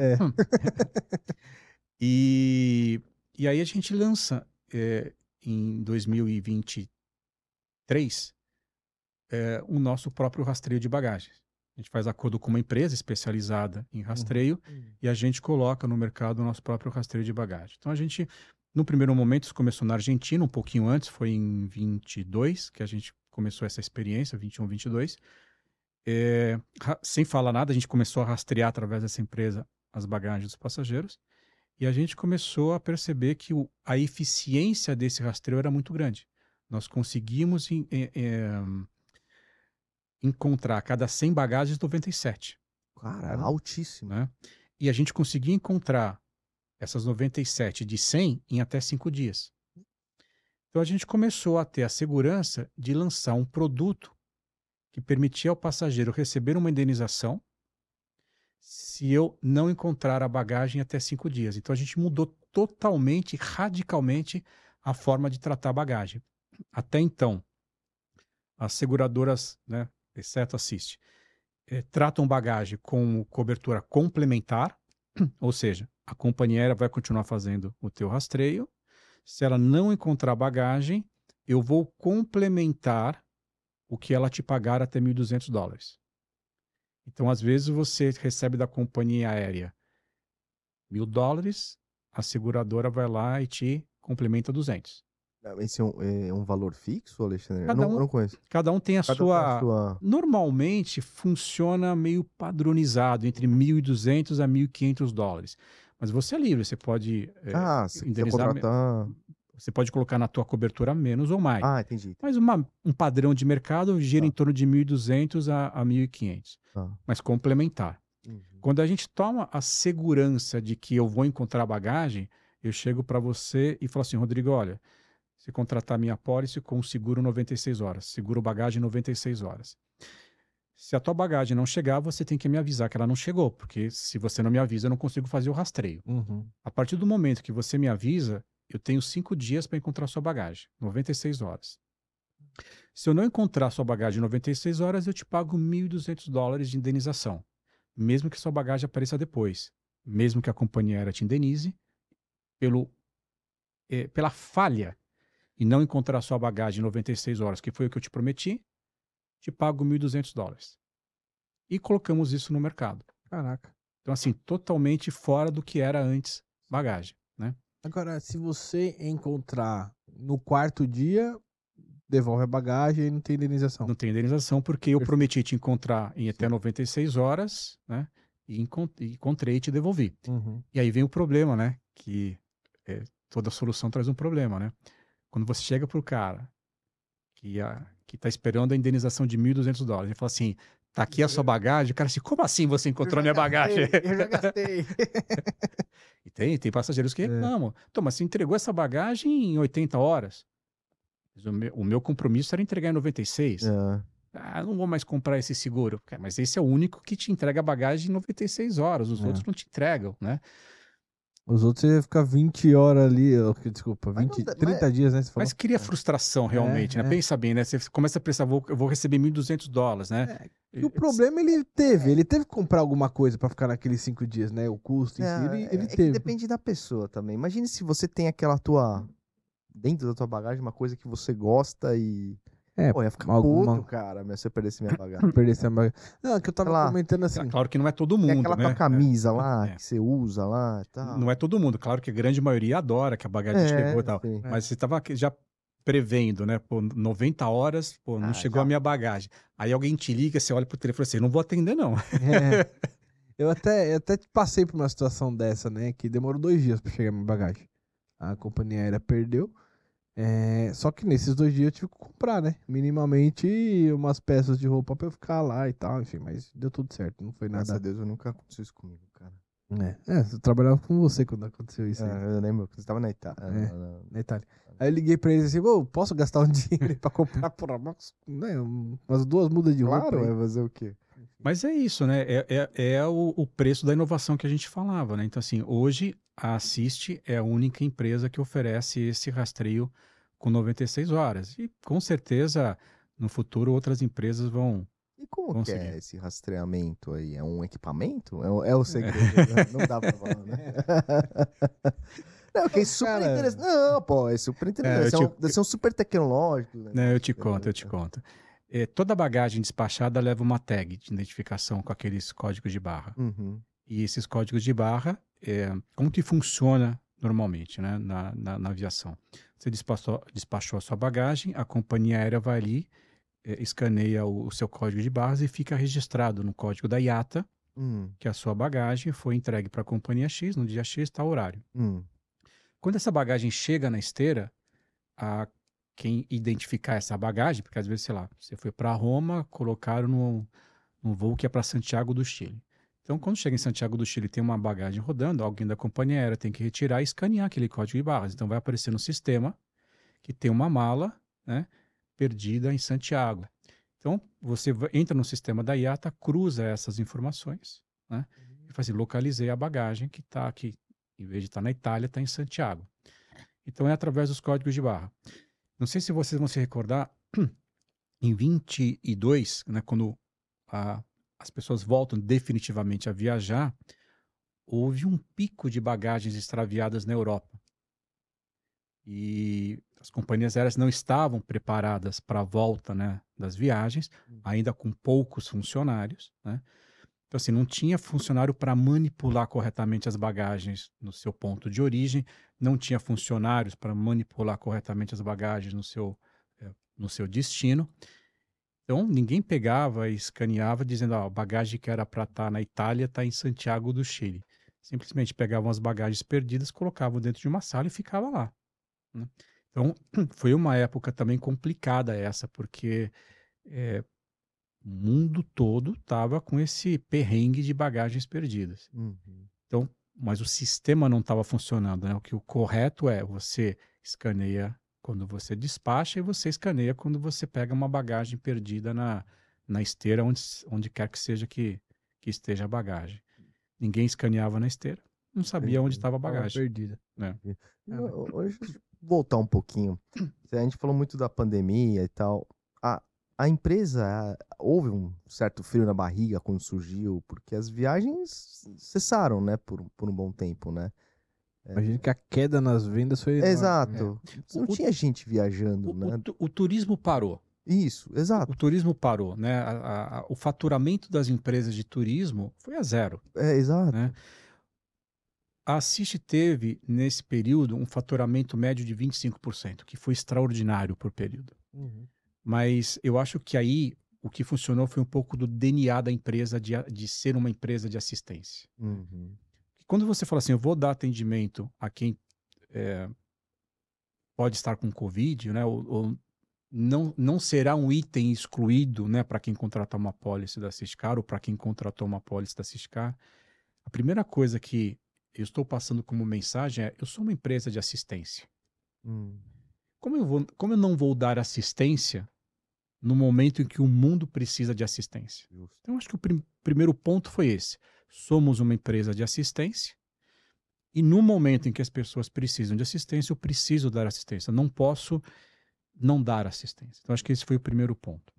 E aí a gente lança em 2023 o nosso próprio rastreio de bagagens. A gente faz acordo com uma empresa especializada em rastreio e a gente coloca no mercado o nosso próprio rastreio de bagagem. Então a gente, no primeiro momento, isso começou na Argentina, um pouquinho antes, foi em 22 que a gente começou essa experiência, 21, 22. Sem falar nada, a gente começou a rastrear através dessa empresa as bagagens dos passageiros e a gente começou a perceber que a eficiência desse rastreio era muito grande. Nós conseguimos encontrar a cada 100 bagagens 97. Cara, altíssimo. Né? E a gente conseguia encontrar essas 97 de 100 em até 5 dias. Então a gente começou a ter a segurança de lançar um produto que permitia ao passageiro receber uma indenização se eu não encontrar a bagagem até 5 dias. Então a gente mudou totalmente, radicalmente, a forma de tratar a bagagem. Até então, as seguradoras, né, exceto a Assist, tratam bagagem com cobertura complementar, ou seja, a companhia aérea vai continuar fazendo o teu rastreio. Se ela não encontrar bagagem, eu vou complementar o que ela te pagar até $1.200. Então, às vezes, você recebe da companhia aérea $1.000, a seguradora vai lá e te complementa 200. Esse é um valor fixo, Alexandre? Cada Eu não conheço. Cada um tem a Cada um tem a sua... sua... Normalmente, funciona meio padronizado, entre $1.200 a $1.500. Mas você é livre, você pode se quiser indenizar... contratar... Você pode colocar na tua cobertura menos ou mais. Entendi. Mas um padrão de mercado gira em torno de 1.200 a 1.500. Mas complementar. Uhum. Quando a gente toma a segurança de que eu vou encontrar bagagem, eu chego para você e falo assim, Rodrigo, olha, você contratar minha pólice com seguro 96 horas, seguro bagagem 96 horas. Se a tua bagagem não chegar, você tem que me avisar que ela não chegou, porque se você não me avisa, eu não consigo fazer o rastreio. Uhum. A partir do momento que você me avisa, eu tenho 5 dias para encontrar sua bagagem, 96 horas. Se eu não encontrar sua bagagem em 96 horas, eu te pago $1.200 de indenização, mesmo que sua bagagem apareça depois, mesmo que a companhia aérea te indenize pela falha em não encontrar sua bagagem em 96 horas, que foi o que eu te prometi, te pago $1.200. E colocamos isso no mercado. Caraca. Então, assim, totalmente fora do que era antes bagagem, né? Agora, se você encontrar no quarto dia, devolve a bagagem e não tem indenização. Não tem indenização porque eu Perfeito. prometi te encontrar em até 96 horas, né? E encontrei e te devolvi. Uhum. E aí vem o problema, né? Que toda solução traz um problema, né? Quando você chega pro cara que tá esperando a indenização de $1.200, ele fala assim, tá aqui a sua bagagem, o cara assim, como assim você encontrou minha bagagem? Eu já gastei. E tem passageiros que reclamam. Então, mas você entregou essa bagagem em 80 horas. O meu compromisso era entregar em 96. Não vou mais comprar esse seguro. Mas esse é o único que te entrega a bagagem em 96 horas. Os outros não te entregam, né? Os outros você fica 20 horas ali, desculpa, 30 dias, né? Você falou? Mas cria frustração realmente, né? Pensa bem, né? Você começa a pensar, eu vou receber $1.200, né? E o problema ele teve que comprar alguma coisa pra ficar naqueles 5 dias, né? O custo em si, ele teve. Que depende da pessoa também. Imagine se você tem aquela dentro da tua bagagem, uma coisa que você gosta e... Pô, ia ficar puto, cara, se eu perdesse minha bagagem. Não, que eu tava comentando assim. Claro que não é todo mundo, tem aquela né? tua camisa lá, que você usa lá e tal. Não é todo mundo. Claro que a grande maioria adora que a bagagem chegou e tal. Sim. Mas você tava já prevendo, né? Pô, 90 horas, pô, não chegou a minha bagagem. Aí alguém te liga, você olha pro telefone e fala assim, não vou atender, não. Eu até passei por uma situação dessa, né? Que demorou 2 dias pra chegar a minha bagagem. A companhia aérea perdeu. Só que nesses 2 dias eu tive que comprar, né? Minimamente umas peças de roupa pra eu ficar lá e tal, enfim, mas deu tudo certo, não foi nada. Graças a Deus, eu nunca aconteceu isso comigo, cara. Eu trabalhava com você quando aconteceu isso aí. Eu lembro, você tava na Itália. Na Itália. Aí eu liguei pra eles assim, posso gastar um dinheiro pra comprar umas 2 mudas de roupa? Claro, vai fazer o quê? Mas é isso, né? É o preço da inovação que a gente falava, né? Então, assim, hoje a Assist é a única empresa que oferece esse rastreio com 96 horas. E com certeza, no futuro, outras empresas vão. E como conseguir. Que é esse rastreamento aí? É um equipamento? É o segredo, não dá pra falar, né? Não, que é super interessante. Não, pô, é super interessante. Deve ser um super tecnológico. Né? Eu te conto. Toda bagagem despachada leva uma tag de identificação com aqueles códigos de barra. Uhum. E esses códigos de barra, como que funciona normalmente, né, na aviação? Você despachou a sua bagagem, a companhia aérea vai ali, escaneia o seu código de barras e fica registrado no código da IATA que a sua bagagem foi entregue para a companhia X, no dia X, tal horário. Quando essa bagagem chega na esteira, quem identificar essa bagagem, porque às vezes, sei lá, você foi para Roma, colocaram num voo que é para Santiago do Chile. Então, quando chega em Santiago do Chile tem uma bagagem rodando, alguém da companhia aérea tem que retirar e escanear aquele código de barras. Então, vai aparecer no sistema que tem uma mala, né, perdida em Santiago. Então, você entra no sistema da IATA, cruza essas informações, né, e falei assim, localizei a bagagem que está aqui, em vez de estar na Itália, está em Santiago. Então é através dos códigos de barra. Não sei se vocês vão se recordar, em 22, né, quando as pessoas voltam definitivamente a viajar, houve um pico de bagagens extraviadas na Europa. E as companhias aéreas não estavam preparadas para a volta, né, das viagens, ainda com poucos funcionários, né? Então, assim, não tinha funcionário para manipular corretamente as bagagens no seu ponto de origem, não tinha funcionários para manipular corretamente as bagagens no seu destino. Então, ninguém pegava e escaneava dizendo, a bagagem que era para estar na Itália está em Santiago do Chile. Simplesmente pegavam as bagagens perdidas, colocavam dentro de uma sala e ficava lá, né? Então, foi uma época também complicada essa, porque o mundo todo estava com esse perrengue de bagagens perdidas. Então, mas o sistema não estava funcionando, né? O correto é você escaneia quando você despacha e você escaneia quando você pega uma bagagem perdida na esteira, onde quer que seja que esteja a bagagem. Ninguém escaneava na esteira, não sabia onde estava a bagagem. Perdida. Né? Hoje, voltar um pouquinho. A gente falou muito da pandemia e tal. A empresa, houve um certo frio na barriga quando surgiu, porque as viagens cessaram, né, por um bom tempo, né? Imagino que a queda nas vendas foi enorme. Exato. Não tinha gente viajando, né? O turismo parou. Isso, exato. O turismo parou, né? O faturamento das empresas de turismo foi a zero. Exato. Né? A Assist teve, nesse período, um faturamento médio de 25%, que foi extraordinário por período. Mas eu acho que aí o que funcionou foi um pouco do DNA da empresa de ser uma empresa de assistência. Quando você fala assim, eu vou dar atendimento a quem pode estar com Covid, né, ou não será um item excluído, né, para quem contratar uma pólice da Assistcar ou para quem contratou uma pólice da Assistcar, a primeira coisa que eu estou passando como mensagem é: eu sou uma empresa de assistência. Como eu não vou dar assistência no momento em que o mundo precisa de assistência? Então, acho que o primeiro ponto foi esse. Somos uma empresa de assistência e no momento em que as pessoas precisam de assistência, eu preciso dar assistência. Não posso não dar assistência. Então, acho que esse foi o primeiro ponto.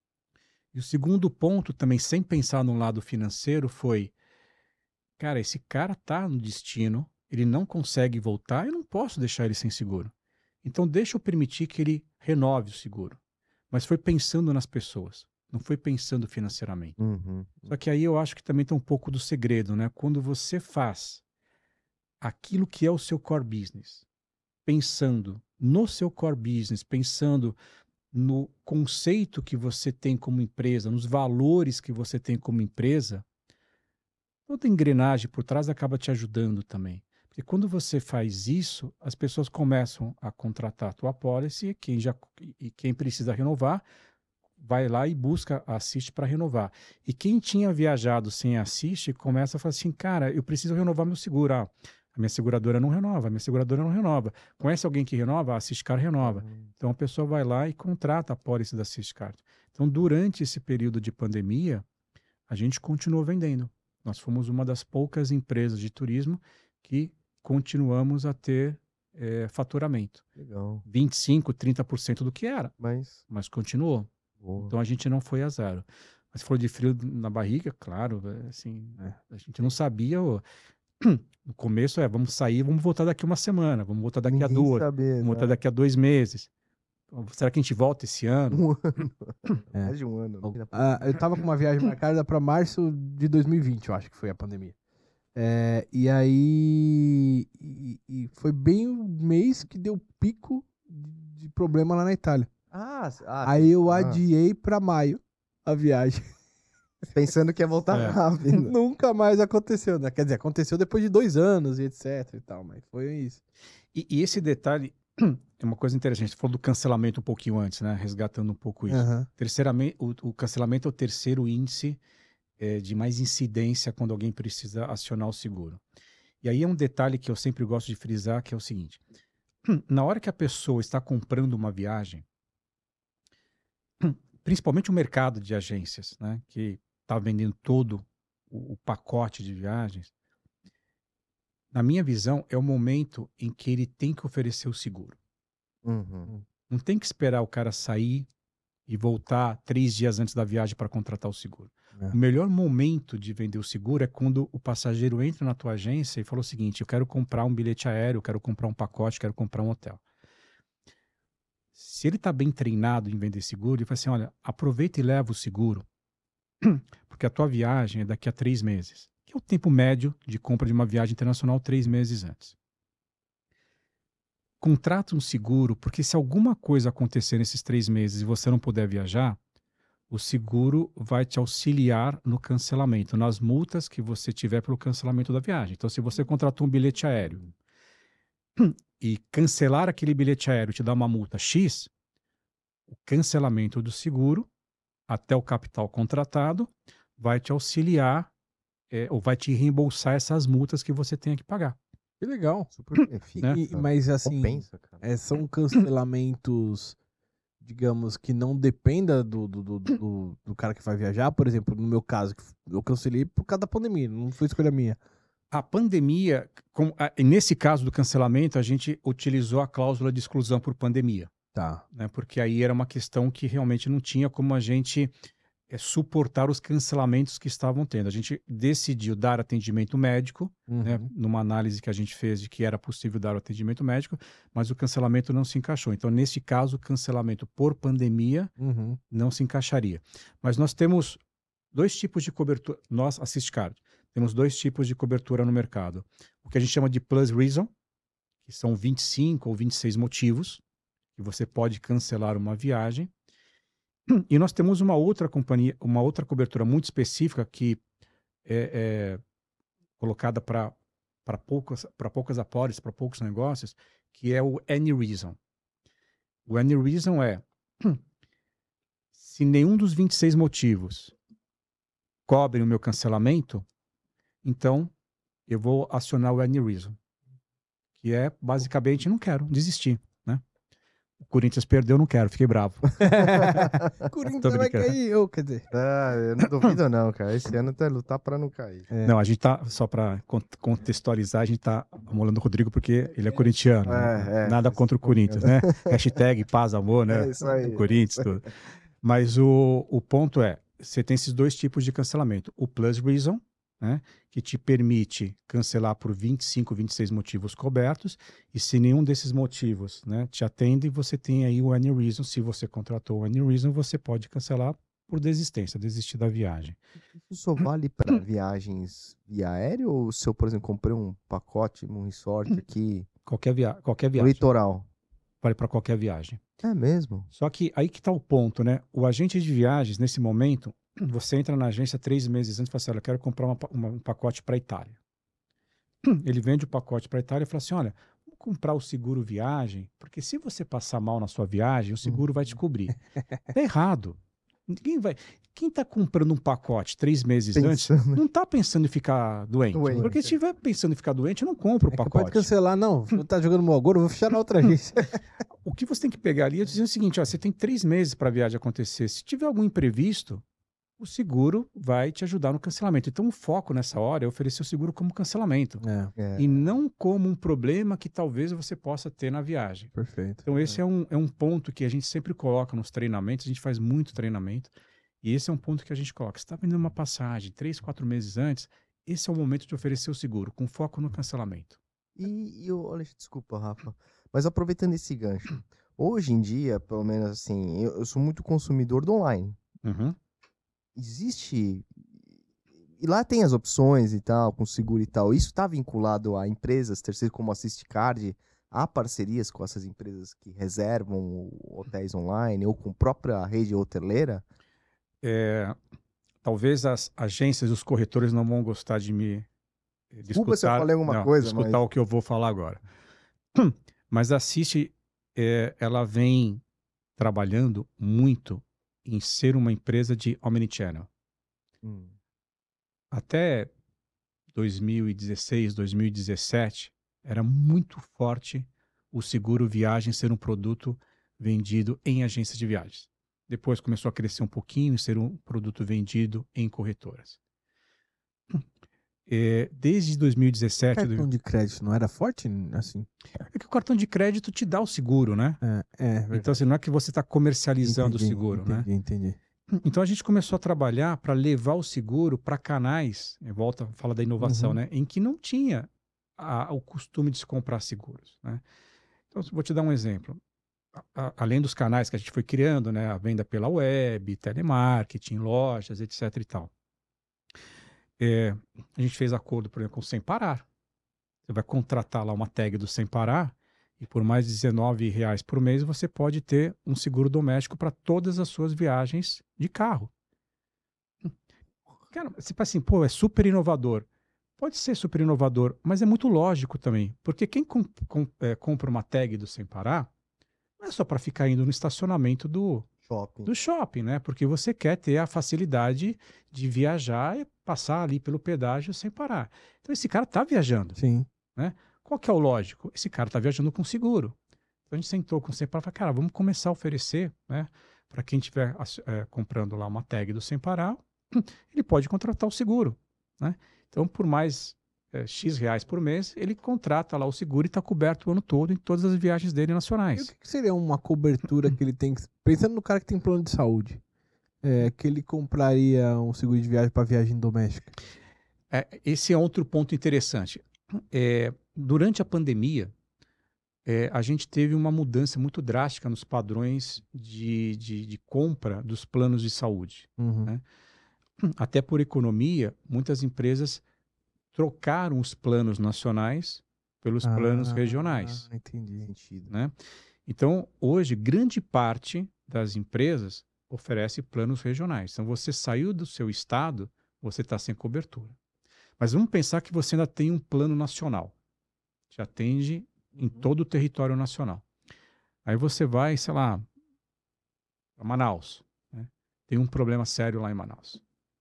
E o segundo ponto, também sem pensar no lado financeiro, foi: cara, esse cara tá no destino, ele não consegue voltar, eu não posso deixar ele sem seguro. Então, deixa eu permitir que ele renove o seguro. Mas foi pensando nas pessoas, não foi pensando financeiramente. Só que aí eu acho que também tem um pouco do segredo, né? Quando você faz aquilo que é o seu core business, pensando no seu core business, pensando no conceito que você tem como empresa, nos valores que você tem como empresa, toda a engrenagem por trás acaba te ajudando também. Porque quando você faz isso, as pessoas começam a contratar a tua policy e quem precisa renovar vai lá e busca a Assist para renovar. E quem tinha viajado sem a Assist começa a falar assim: cara, eu preciso renovar meu seguro. A minha seguradora não renova, a minha seguradora não renova. Conhece alguém que renova? A Assistcar renova. Então a pessoa vai lá e contrata a policy da Assistcar. Então, durante esse período de pandemia, a gente continuou vendendo. Nós fomos uma das poucas empresas de turismo que continuamos a ter faturamento. Legal. 25%, 30% do que era, mas continuou. Boa. Então a gente não foi a zero. Mas falou de frio na barriga, claro, assim, a gente não sabia. No começo vamos sair, vamos voltar daqui uma semana, vamos voltar daqui a duas, vamos voltar daqui a 2 meses. Será que a gente volta esse ano? Um ano. Mais de um ano. Eu tava com uma viagem marcada para março de 2020, eu acho que foi a pandemia. E aí foi bem o mês que deu pico de problema lá na Itália. Aí eu adiei para maio a viagem. Pensando que ia voltar rápido. Nunca mais aconteceu, né? Quer dizer, aconteceu depois de 2 anos e etc e tal, mas foi isso. E esse detalhe é uma coisa interessante. Você falou do cancelamento um pouquinho antes, né? Resgatando um pouco isso. Terceiramente, o cancelamento é o terceiro índice de mais incidência quando alguém precisa acionar o seguro. E aí é um detalhe que eu sempre gosto de frisar, que é o seguinte: na hora que a pessoa está comprando uma viagem, principalmente o mercado de agências, né, que está vendendo todo o pacote de viagens, na minha visão, é o momento em que ele tem que oferecer o seguro. Uhum. Não tem que esperar o cara sair e voltar 3 dias antes da viagem para contratar o seguro. É. O melhor momento de vender o seguro é quando o passageiro entra na tua agência e fala o seguinte: eu quero comprar um bilhete aéreo, eu quero comprar um pacote, quero comprar um hotel. Se ele está bem treinado em vender seguro, ele fala assim: olha, aproveita e leva o seguro, porque a tua viagem é daqui a 3 meses, que é o tempo médio de compra de uma viagem internacional 3 meses antes. Contrata um seguro, porque se alguma coisa acontecer nesses 3 meses e você não puder viajar, o seguro vai te auxiliar no cancelamento, nas multas que você tiver pelo cancelamento da viagem. Então, se você contratou um bilhete aéreo e cancelar aquele bilhete aéreo te dá uma multa X, o cancelamento do seguro, até o capital contratado, vai te auxiliar ou vai te reembolsar essas multas que você tenha que pagar. Que legal. Super benefício. Né? Mas assim, Compensa, cara. são cancelamentos, digamos, que não dependa do cara que vai viajar. Por exemplo, no meu caso, eu cancelei por causa da pandemia, não foi escolha minha. A pandemia, nesse caso do cancelamento, a gente utilizou a cláusula de exclusão por pandemia. Tá. Né? Porque aí era uma questão que realmente não tinha como a gente suportar os cancelamentos que estavam tendo. A gente decidiu dar atendimento médico, né? Numa análise que a gente fez de que era possível dar o atendimento médico, mas o cancelamento não se encaixou. Então, nesse caso, o cancelamento por pandemia não se encaixaria. Mas nós temos 2 tipos de cobertura. Nós, AssistCard, temos 2 tipos de cobertura no mercado. O que a gente chama de Plus Reason, que são 25 ou 26 motivos que você pode cancelar uma viagem. E nós temos uma outra companhia, uma outra cobertura muito específica que é colocada para poucas apólices, para poucos negócios, que é o Any Reason. O Any Reason é: se nenhum dos 26 motivos cobre o meu cancelamento, então eu vou acionar o Any Reason, que é basicamente não quero, desistir. O Corinthians perdeu, não quero, fiquei bravo. Corinthians vai cair, quer dizer. Eu não duvido não, cara. Esse ano tá lutar pra não cair. Não, a gente tá, só pra contextualizar, a gente tá amolando o Rodrigo porque ele é corintiano. Nada contra o Corinthians, né? Hashtag paz, amor, né? Isso aí. Do Corinthians, tudo. Mas o ponto é, você tem esses 2 tipos de cancelamento. O Plus Reason, né, que te permite cancelar por 25, 26 motivos cobertos, e se nenhum desses motivos, né, te atende, você tem aí o Any Reason. Se você contratou o Any Reason, você pode cancelar por desistência, desistir da viagem. Isso só vale para viagens via aéreo ou se eu, por exemplo, comprei um pacote, um resort aqui Qualquer no viagem. litoral? Vale para qualquer viagem. É mesmo? Só que aí que está o ponto, né? O agente de viagens, nesse momento, você entra na agência 3 meses antes e fala assim: olha, eu quero comprar um pacote para a Itália. Ele vende o pacote para a Itália e fala assim: olha, vou comprar o seguro viagem, porque se você passar mal na sua viagem, o seguro vai te cobrir. Tá errado. Quem está comprando um pacote 3 meses antes, não está pensando em ficar doente. Porque se estiver pensando em ficar doente, não compra o pacote. Pode cancelar, não. Não tá jogando mal agora, eu vou fechar na outra agência. O que você tem que pegar ali é dizer o seguinte: ó, você tem 3 meses para a viagem acontecer. Se tiver algum imprevisto, o seguro vai te ajudar no cancelamento. Então, o foco nessa hora é oferecer o seguro como cancelamento. E não como um problema que talvez você possa ter na viagem. Perfeito. Então, esse é um ponto que a gente sempre coloca nos treinamentos. A gente faz muito treinamento. E esse é um ponto que a gente coloca. Se está vendendo uma passagem 3, 4 meses antes, esse é o momento de oferecer o seguro, com foco no cancelamento. Olha, desculpa, Rafa, mas aproveitando esse gancho, hoje em dia, pelo menos assim, eu sou muito consumidor do online. Existe... E lá tem as opções e tal, com seguro e tal. Isso está vinculado a empresas terceiras como a AssistCard, há parcerias com essas empresas que reservam hotéis online ou com a própria rede hoteleira? Talvez as agências e os corretores não vão gostar de me Desculpa se eu falei alguma coisa, escutar o que eu vou falar agora. Mas a Assist, ela vem trabalhando muito em ser uma empresa de omnichannel. Até 2016, 2017, era muito forte o seguro viagem ser um produto vendido em agências de viagens. Depois começou a crescer um pouquinho e ser um produto vendido em corretoras. Desde 2017... Cartão de crédito não era forte assim? É que o cartão de crédito te dá o seguro, né? Verdade. Então, assim, não é que você está comercializando o seguro, né? Entendi. Então, a gente começou a trabalhar para levar o seguro para canais, volta a falar da inovação, né? Em que não tinha o costume de se comprar seguros, né? Então, vou te dar um exemplo. Além dos canais que a gente foi criando, né? A venda pela web, telemarketing, lojas, etc e tal. A gente fez acordo, por exemplo, com o Sem Parar. Você vai contratar lá uma tag do Sem Parar e por mais de R$19 por mês você pode ter um seguro doméstico para todas as suas viagens de carro. Cara, você fala assim, pô, é super inovador. Pode ser super inovador, mas é muito lógico também. Porque quem compra uma tag do Sem Parar não é só para ficar indo no estacionamento do shopping, né? Porque você quer ter a facilidade de viajar e passar ali pelo pedágio sem parar. Então esse cara está viajando. Sim. Né? Qual que é o lógico? Esse cara está viajando com seguro. Então a gente sentou com o Sem Parar e falou, cara, vamos começar a oferecer, né? Para quem estiver comprando lá uma tag do Sem Parar, ele pode contratar o seguro, né? Então por mais X reais por mês, ele contrata lá o seguro e está coberto o ano todo em todas as viagens dele nacionais. E o que seria uma cobertura que ele tem, pensando no cara que tem plano de saúde, que ele compraria um seguro de viagem para viagem doméstica? Esse é outro ponto interessante. Durante a pandemia, a gente teve uma mudança muito drástica nos padrões de compra dos planos de saúde. Né? Até por economia, muitas empresas trocaram os planos nacionais pelos planos regionais. Entendi. Né? Então, hoje, grande parte das empresas oferece planos regionais. Então, você saiu do seu estado, você está sem cobertura. Mas vamos pensar que você ainda tem um plano nacional. Te atende em todo o território nacional. Aí você vai, sei lá, para Manaus. Né? Tem um problema sério lá em Manaus.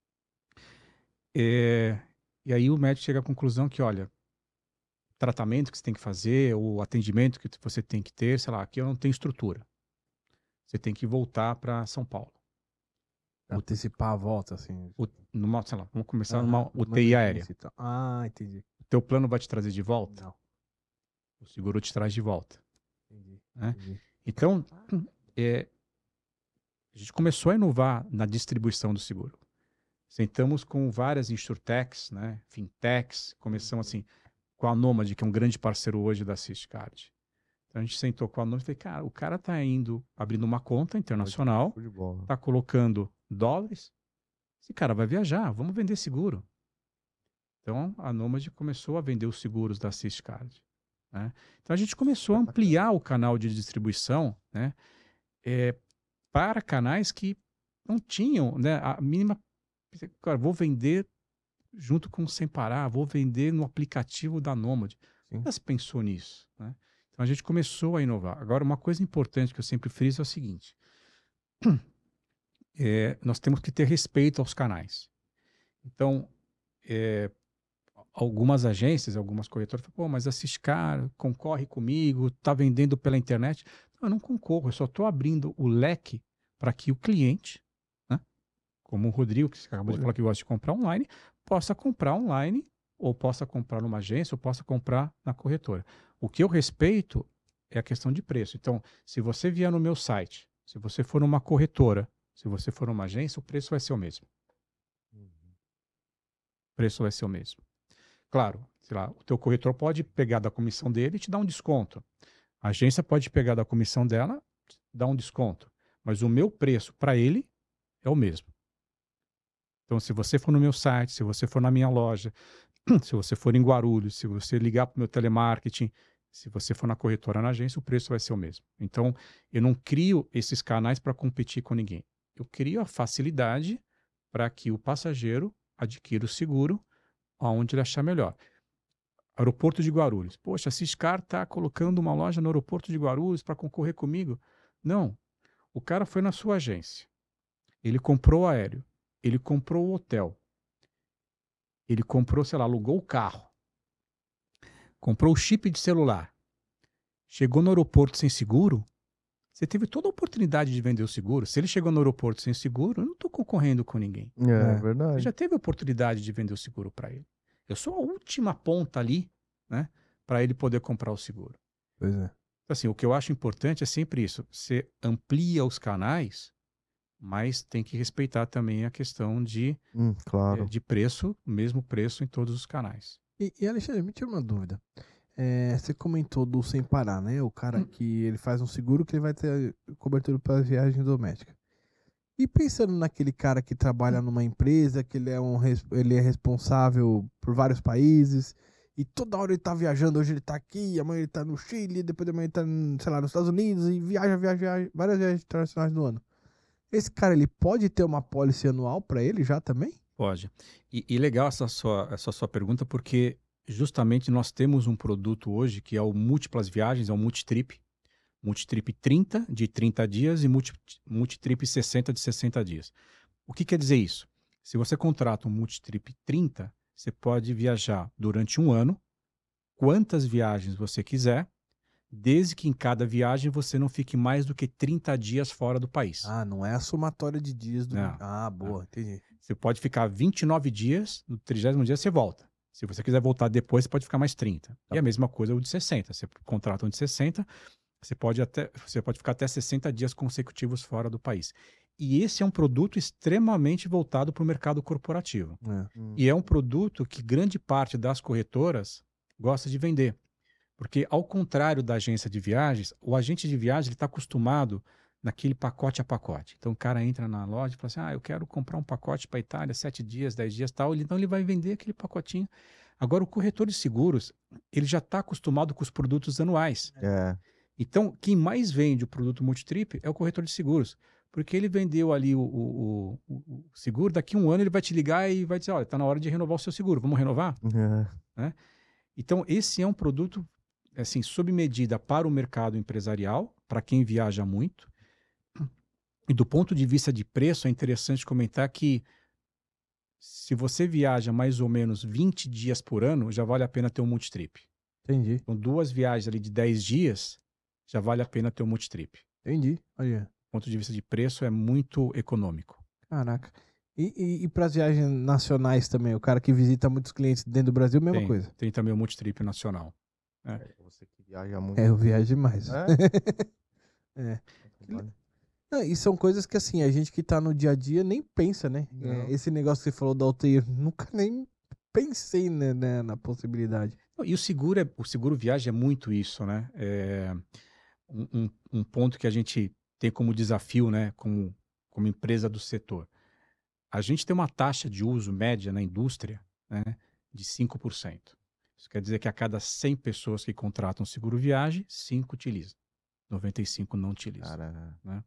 E aí o médico chega à conclusão que, olha, o tratamento que você tem que fazer, o atendimento que você tem que ter, sei lá, aqui eu não tenho estrutura. Você tem que voltar para São Paulo. Antecipar a volta, assim. Sei lá, vamos começar numa UTI aérea. Então. Entendi. O teu plano vai te trazer de volta? Não. O seguro te traz de volta. Entendi. Né? Entendi. Então, a gente começou a inovar na distribuição do seguro. Sentamos com várias insurtechs, né, fintechs, começamos assim, com a Nomad, que é um grande parceiro hoje da Assistcard. Então a gente sentou com a Nomad e falei, cara, o cara está abrindo uma conta internacional, está colocando dólares, esse cara vai viajar, vamos vender seguro. Então a Nomad começou a vender os seguros da Assistcard. Né? Então a gente começou a ampliar o canal de distribuição, né, para canais que não tinham, né, a mínima. Cara, vou vender junto com o Sem Parar, vou vender no aplicativo da Nomad. Nunca se pensou nisso, né? Então a gente começou a inovar. Agora, uma coisa importante que eu sempre friso é o seguinte: nós temos que ter respeito aos canais. Então, algumas agências, algumas corretoras falam, pô, mas a Assistcar concorre comigo, está vendendo pela internet. Não, eu não concorro, eu só estou abrindo o leque para que o cliente, como o Rodrigo, que acabou de falar que gosta de comprar online, possa comprar online, ou possa comprar numa agência, ou possa comprar na corretora. O que eu respeito é a questão de preço. Então, se você vier no meu site, se você for numa corretora, se você for numa agência, o preço vai ser o mesmo. O preço vai ser o mesmo. Claro, sei lá, o teu corretor pode pegar da comissão dele e te dar um desconto. A agência pode pegar da comissão dela e dar um desconto. Mas o meu preço para ele é o mesmo. Então, se você for no meu site, se você for na minha loja, se você for em Guarulhos, se você ligar para o meu telemarketing, se você for na corretora, na agência, o preço vai ser o mesmo. Então, eu não crio esses canais para competir com ninguém. Eu crio a facilidade para que o passageiro adquira o seguro aonde ele achar melhor. Aeroporto de Guarulhos. Poxa, a Assistcar está colocando uma loja no aeroporto de Guarulhos para concorrer comigo. Não. O cara foi na sua agência. Ele comprou o aéreo. Ele comprou o hotel. Ele comprou, sei lá, alugou o carro. Comprou o chip de celular. Chegou no aeroporto sem seguro. Você teve toda a oportunidade de vender o seguro. Se ele chegou no aeroporto sem seguro, eu não estou concorrendo com ninguém. É verdade. Você já teve a oportunidade de vender o seguro para ele. Eu sou a última ponta ali, né? Para ele poder comprar o seguro. Pois é. Então, assim, o que eu acho importante é sempre isso. Você amplia os canais, mas tem que respeitar também a questão Claro. de preço, o mesmo preço em todos os canais. E Alexandre, me tira uma dúvida. Você comentou do Sem Parar, né? O cara que ele faz um seguro que ele vai ter cobertura para viagem doméstica. E pensando naquele cara que trabalha numa empresa, que ele é responsável por vários países, e toda hora ele tá viajando, hoje ele tá aqui, amanhã ele tá no Chile, depois de amanhã ele tá, sei lá, nos Estados Unidos, e viaja, várias viagens internacionais no ano. Esse cara, ele pode ter uma pólice anual para ele já também? Pode. E legal essa sua pergunta, porque justamente nós temos um produto hoje que é o Múltiplas Viagens, é o Multitrip. Multitrip 30 de 30 dias e Multitrip 60 de 60 dias. O que quer dizer isso? Se você contrata um Multitrip 30, você pode viajar durante um ano, quantas viagens você quiser, desde que em cada viagem você não fique mais do que 30 dias fora do país. Ah, não é a somatória de dias do... Não. Ah, boa, entendi. Você pode ficar 29 dias, no 30º dia você volta. Se você quiser voltar depois, você pode ficar mais 30. E a mesma coisa o de 60. Você contrata um de 60, você pode ficar até 60 dias consecutivos fora do país. E esse é um produto extremamente voltado para o mercado corporativo. E é um produto que grande parte das corretoras gosta de vender. Porque, ao contrário da agência de viagens, o agente de viagem está acostumado naquele pacote a pacote. Então, o cara entra na loja e fala assim, eu quero comprar um pacote para a Itália, 7 dias, 10 dias, tal. Então, ele vai vender aquele pacotinho. Agora, o corretor de seguros, ele já está acostumado com os produtos anuais. Então, quem mais vende o produto Multitrip é o corretor de seguros. Porque ele vendeu ali o seguro, daqui a um ano ele vai te ligar e vai dizer, olha, está na hora de renovar o seu seguro, vamos renovar? Né? Então, esse é um produto assim, sob medida para o mercado empresarial, para quem viaja muito. E do ponto de vista de preço, é interessante comentar que se você viaja mais ou menos 20 dias por ano, já vale a pena ter um Multitrip. Entendi. Então, 2 viagens ali de 10 dias, já vale a pena ter um Multitrip. Entendi, olha. Do ponto de vista de preço, é muito econômico. Caraca. E para as viagens nacionais também? O cara que visita muitos clientes dentro do Brasil, mesma coisa? Tem também o Multitrip nacional. Você que viaja muito. Eu viajo demais. Não, e são coisas que, assim, a gente que tá no dia a dia nem pensa, né? Esse negócio que você falou da UTI, eu nunca nem pensei, né, na possibilidade. E o seguro viagem é muito isso, né? Um ponto que a gente tem como desafio, né, como empresa do setor. A gente tem uma taxa de uso média na indústria, né, de 5%. Isso quer dizer que a cada 100 pessoas que contratam seguro viagem, 5 utilizam. 95 não utilizam. Né?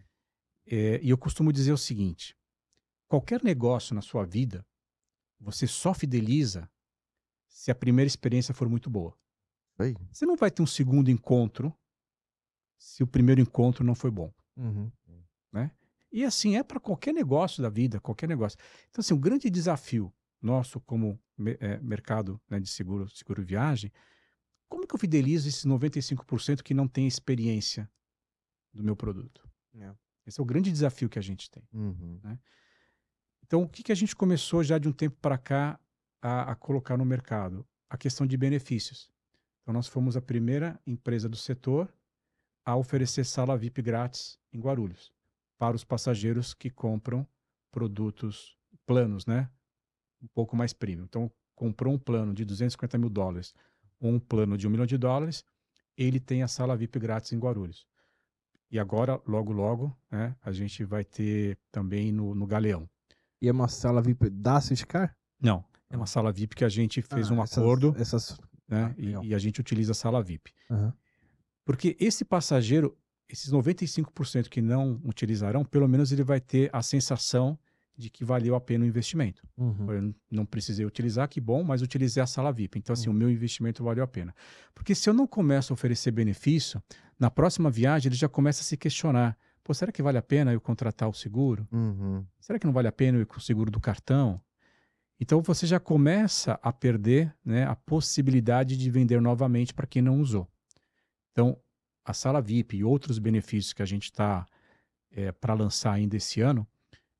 E eu costumo dizer o seguinte, qualquer negócio na sua vida, você só fideliza se a primeira experiência for muito boa. Você não vai ter um segundo encontro se o primeiro encontro não foi bom. Né? E assim, é para qualquer negócio da vida, qualquer negócio. Então, assim, o grande desafio nosso como mercado, né, de seguro viagem, como que eu fidelizo esses 95% que não tem experiência do meu produto? Esse é o grande desafio que a gente tem. Né? Então, o que a gente começou já de um tempo para cá a colocar no mercado? A questão de benefícios. Então, nós fomos a primeira empresa do setor a oferecer sala VIP grátis em Guarulhos para os passageiros que compram produtos, planos, né? Um pouco mais premium. Então, comprou um plano de $250 mil ou um plano de $1 milhão, ele tem a sala VIP grátis em Guarulhos. E agora, logo, né, a gente vai ter também no Galeão. E é uma sala VIP da Ciscar? Não, é uma sala VIP que a gente fez um acordo, né, e a gente utiliza a sala VIP. Porque esse passageiro, esses 95% que não utilizarão, pelo menos ele vai ter a sensação de que valeu a pena o investimento. Eu não precisei utilizar, que bom, mas utilizei a sala VIP. Então, assim, o meu investimento valeu a pena. Porque se eu não começo a oferecer benefício, na próxima viagem ele já começa a se questionar. Pô, será que vale a pena eu contratar o seguro? Será que não vale a pena eu ir com o seguro do cartão? Então, você já começa a perder, né, a possibilidade de vender novamente para quem não usou. Então, a sala VIP e outros benefícios que a gente está para lançar ainda esse ano,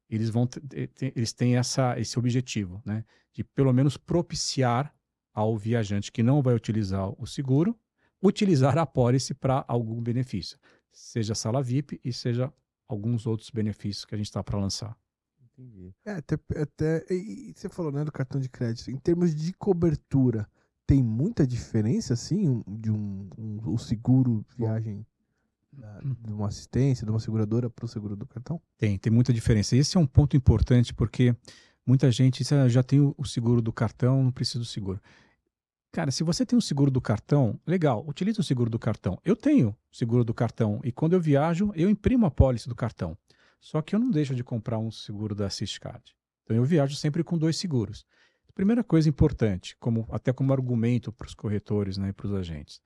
eles têm esse objetivo, né? De pelo menos propiciar ao viajante que não vai utilizar o seguro, utilizar a apólice para algum benefício, seja sala VIP e seja alguns outros benefícios que a gente está para lançar. Entendi. E você falou, né, do cartão de crédito. Em termos de cobertura, tem muita diferença, assim, o seguro viagem de uma assistência, de uma seguradora para o seguro do cartão? Tem muita diferença. Esse é um ponto importante porque muita gente diz, já tem o seguro do cartão, não preciso do seguro. Cara, se você tem o seguro do cartão, legal, utilize o seguro do cartão. Eu tenho seguro do cartão e quando eu viajo, eu imprimo a pólice do cartão. Só que eu não deixo de comprar um seguro da Assistcard. Então eu viajo sempre com 2 seguros. Primeira coisa importante, até como argumento para os corretores, né, e para os agentes,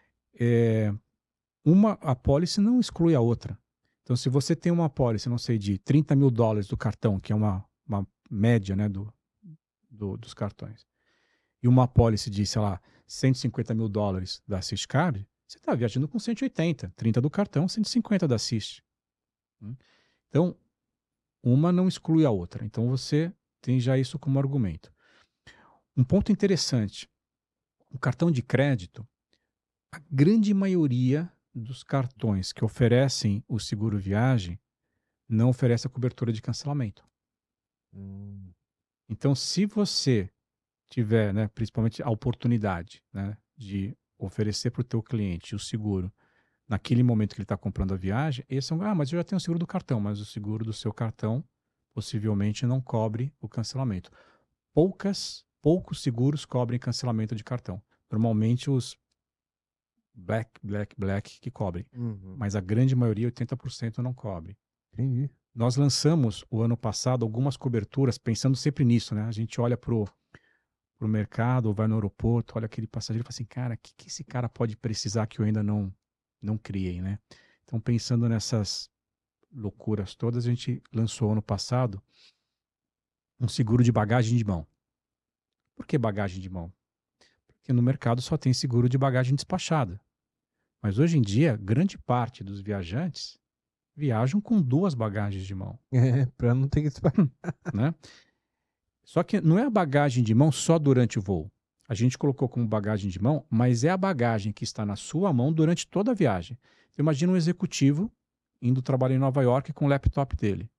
a pólice não exclui a outra. Então se você tem uma pólice, não sei, de $30 mil do cartão, que é uma média, né, dos cartões, e uma apólice de, sei lá, $150 mil da Assistcard, você está viajando com 180, 30 do cartão, 150 da Assist. Então, uma não exclui a outra. Então, você tem já isso como argumento. Um ponto interessante, o cartão de crédito, a grande maioria dos cartões que oferecem o seguro viagem não oferece a cobertura de cancelamento. Então, se você tiver, né, principalmente a oportunidade, né, de oferecer para o teu cliente o seguro naquele momento que ele está comprando a viagem, esse é mas eu já tenho o seguro do cartão, mas o seguro do seu cartão possivelmente não cobre o cancelamento. Poucos seguros cobrem cancelamento de cartão. Normalmente os black que cobrem, mas a grande maioria, 80%, não cobre. Entendi. Nós lançamos o ano passado algumas coberturas pensando sempre nisso, né? A gente olha pro mercado, ou vai no aeroporto, olha aquele passageiro e fala assim, cara, o que esse cara pode precisar que eu ainda não criei, né? Então, pensando nessas loucuras todas, a gente lançou ano passado um seguro de bagagem de mão. Por que bagagem de mão? Porque no mercado só tem seguro de bagagem despachada. Mas hoje em dia, grande parte dos viajantes viajam com 2 bagagens de mão. Para não ter que despachar. Né? Só que não é a bagagem de mão só durante o voo. A gente colocou como bagagem de mão, mas é a bagagem que está na sua mão durante toda a viagem. Então, imagina um executivo indo trabalhar em Nova York com o laptop dele.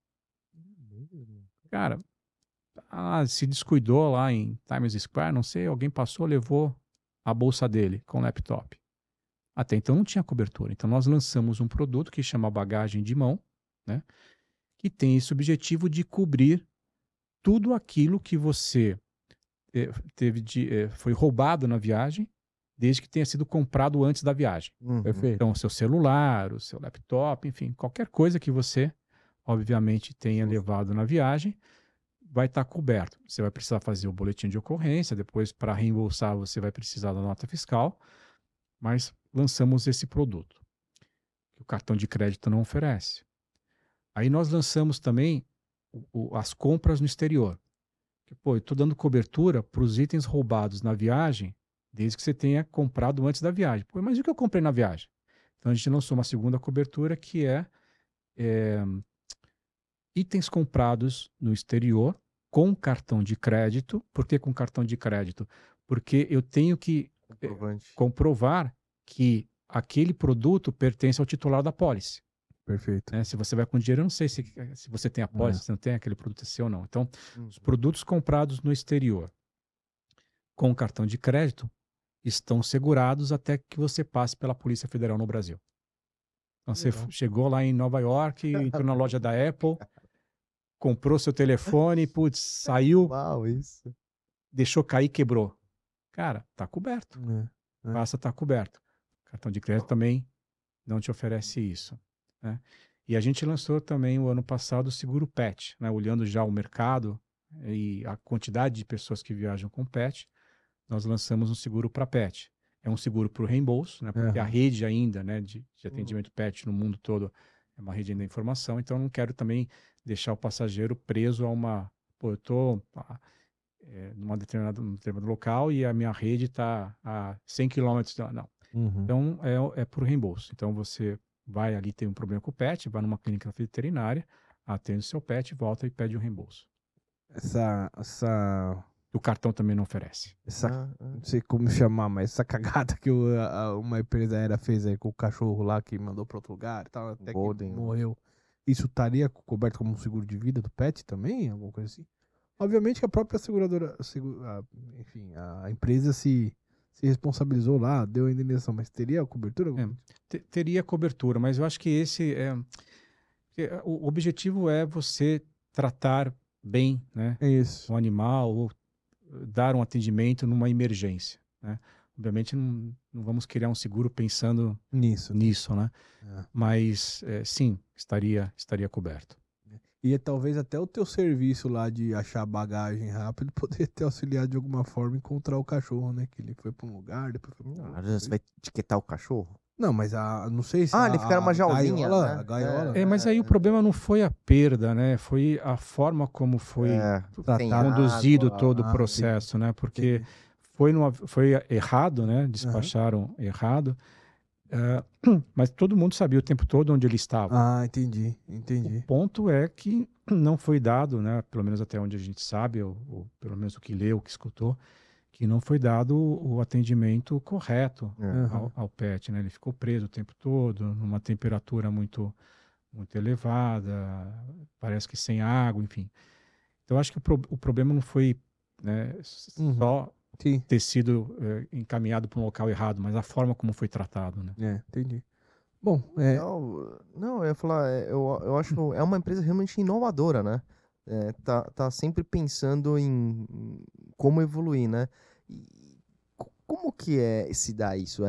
Cara, se descuidou lá em Times Square, não sei, alguém passou, levou a bolsa dele com o laptop. Até então não tinha cobertura. Então nós lançamos um produto que chama bagagem de mão, né, que tem esse objetivo de cobrir tudo aquilo que você foi roubado na viagem, desde que tenha sido comprado antes da viagem. Perfeito. Então, o seu celular, o seu laptop, enfim, qualquer coisa que você, obviamente, tenha levado na viagem, vai estar coberto. Você vai precisar fazer o boletim de ocorrência, depois, para reembolsar, você vai precisar da nota fiscal, mas lançamos esse produto, que o cartão de crédito não oferece. Aí nós lançamos também as compras no exterior. Eu estou dando cobertura para os itens roubados na viagem, desde que você tenha comprado antes da viagem. Mas o que eu comprei na viagem? Então a gente lançou uma segunda cobertura que é itens comprados no exterior com cartão de crédito. Por que com cartão de crédito? Porque eu tenho que comprovar que aquele produto pertence ao titular da pólice. Perfeito. Se você vai com dinheiro, eu não sei se você tem a pólice, se não tem, aquele produto é seu ou não. Então, os produtos comprados no exterior com cartão de crédito estão segurados até que você passe pela Polícia Federal no Brasil. Então, você chegou lá em Nova York, entrou na loja da Apple, comprou seu telefone, saiu, deixou cair, quebrou. Cara, tá coberto. Passa, tá coberto. Cartão de crédito também não te oferece isso. Né? E a gente lançou também o ano passado o seguro PET, né? Olhando já o mercado e a quantidade de pessoas que viajam com PET, nós lançamos um seguro para PET. É um seguro para o reembolso, né? Porque a rede ainda, né, de atendimento PET no mundo todo é uma rede ainda de informação, então eu não quero também deixar o passageiro preso a uma... eu estou num determinado local e a minha rede está a 100 quilômetros. Não. Então é para o reembolso. Então você vai ali, tem um problema com o PET, vai numa clínica veterinária, atende o seu pet, volta e pede um reembolso. Essa O cartão também não oferece. não sei como chamar, mas essa cagada que uma empresa aérea fez aí com o cachorro lá que mandou para outro lugar e tal, até Golden. que morreu. Isso estaria coberto como um seguro de vida do pet também? Alguma coisa assim? Obviamente que a própria seguradora, enfim, a empresa se responsabilizou lá, deu a indenização, mas teria cobertura? Teria cobertura, mas eu acho que o objetivo é você tratar bem, né, É isso. o animal ou dar um atendimento numa emergência, né? Obviamente não vamos criar um seguro pensando Nisso. né? É. Mas sim, estaria coberto. E talvez até o teu serviço lá de achar bagagem rápido poderia ter auxiliado de alguma forma a encontrar o cachorro, né? Que ele foi para um lugar, depois foi para outro. Você vai etiquetar o cachorro? Não, mas não sei se ele fica numa jaulinha, né? a gaiola Mas aí o problema não foi a perda, né? Foi a forma como foi conduzido todo o processo, né? Porque foi errado, né? Despacharam errado. Mas todo mundo sabia o tempo todo onde ele estava. Entendi. O ponto é que não foi dado, né? Pelo menos até onde a gente sabe, ou pelo menos o que leu, o que escutou, que não foi dado o atendimento correto ao pet, né? Ele ficou preso o tempo todo, numa temperatura muito, muito elevada, parece que sem água, enfim. Então, acho que o problema não foi, né, só ter sido encaminhado para um local errado, mas a forma como foi tratado, né? Entendi. Bom, Não, eu ia falar, eu acho é uma empresa realmente inovadora, né? Tá sempre pensando em como evoluir, né? E como que se dá isso?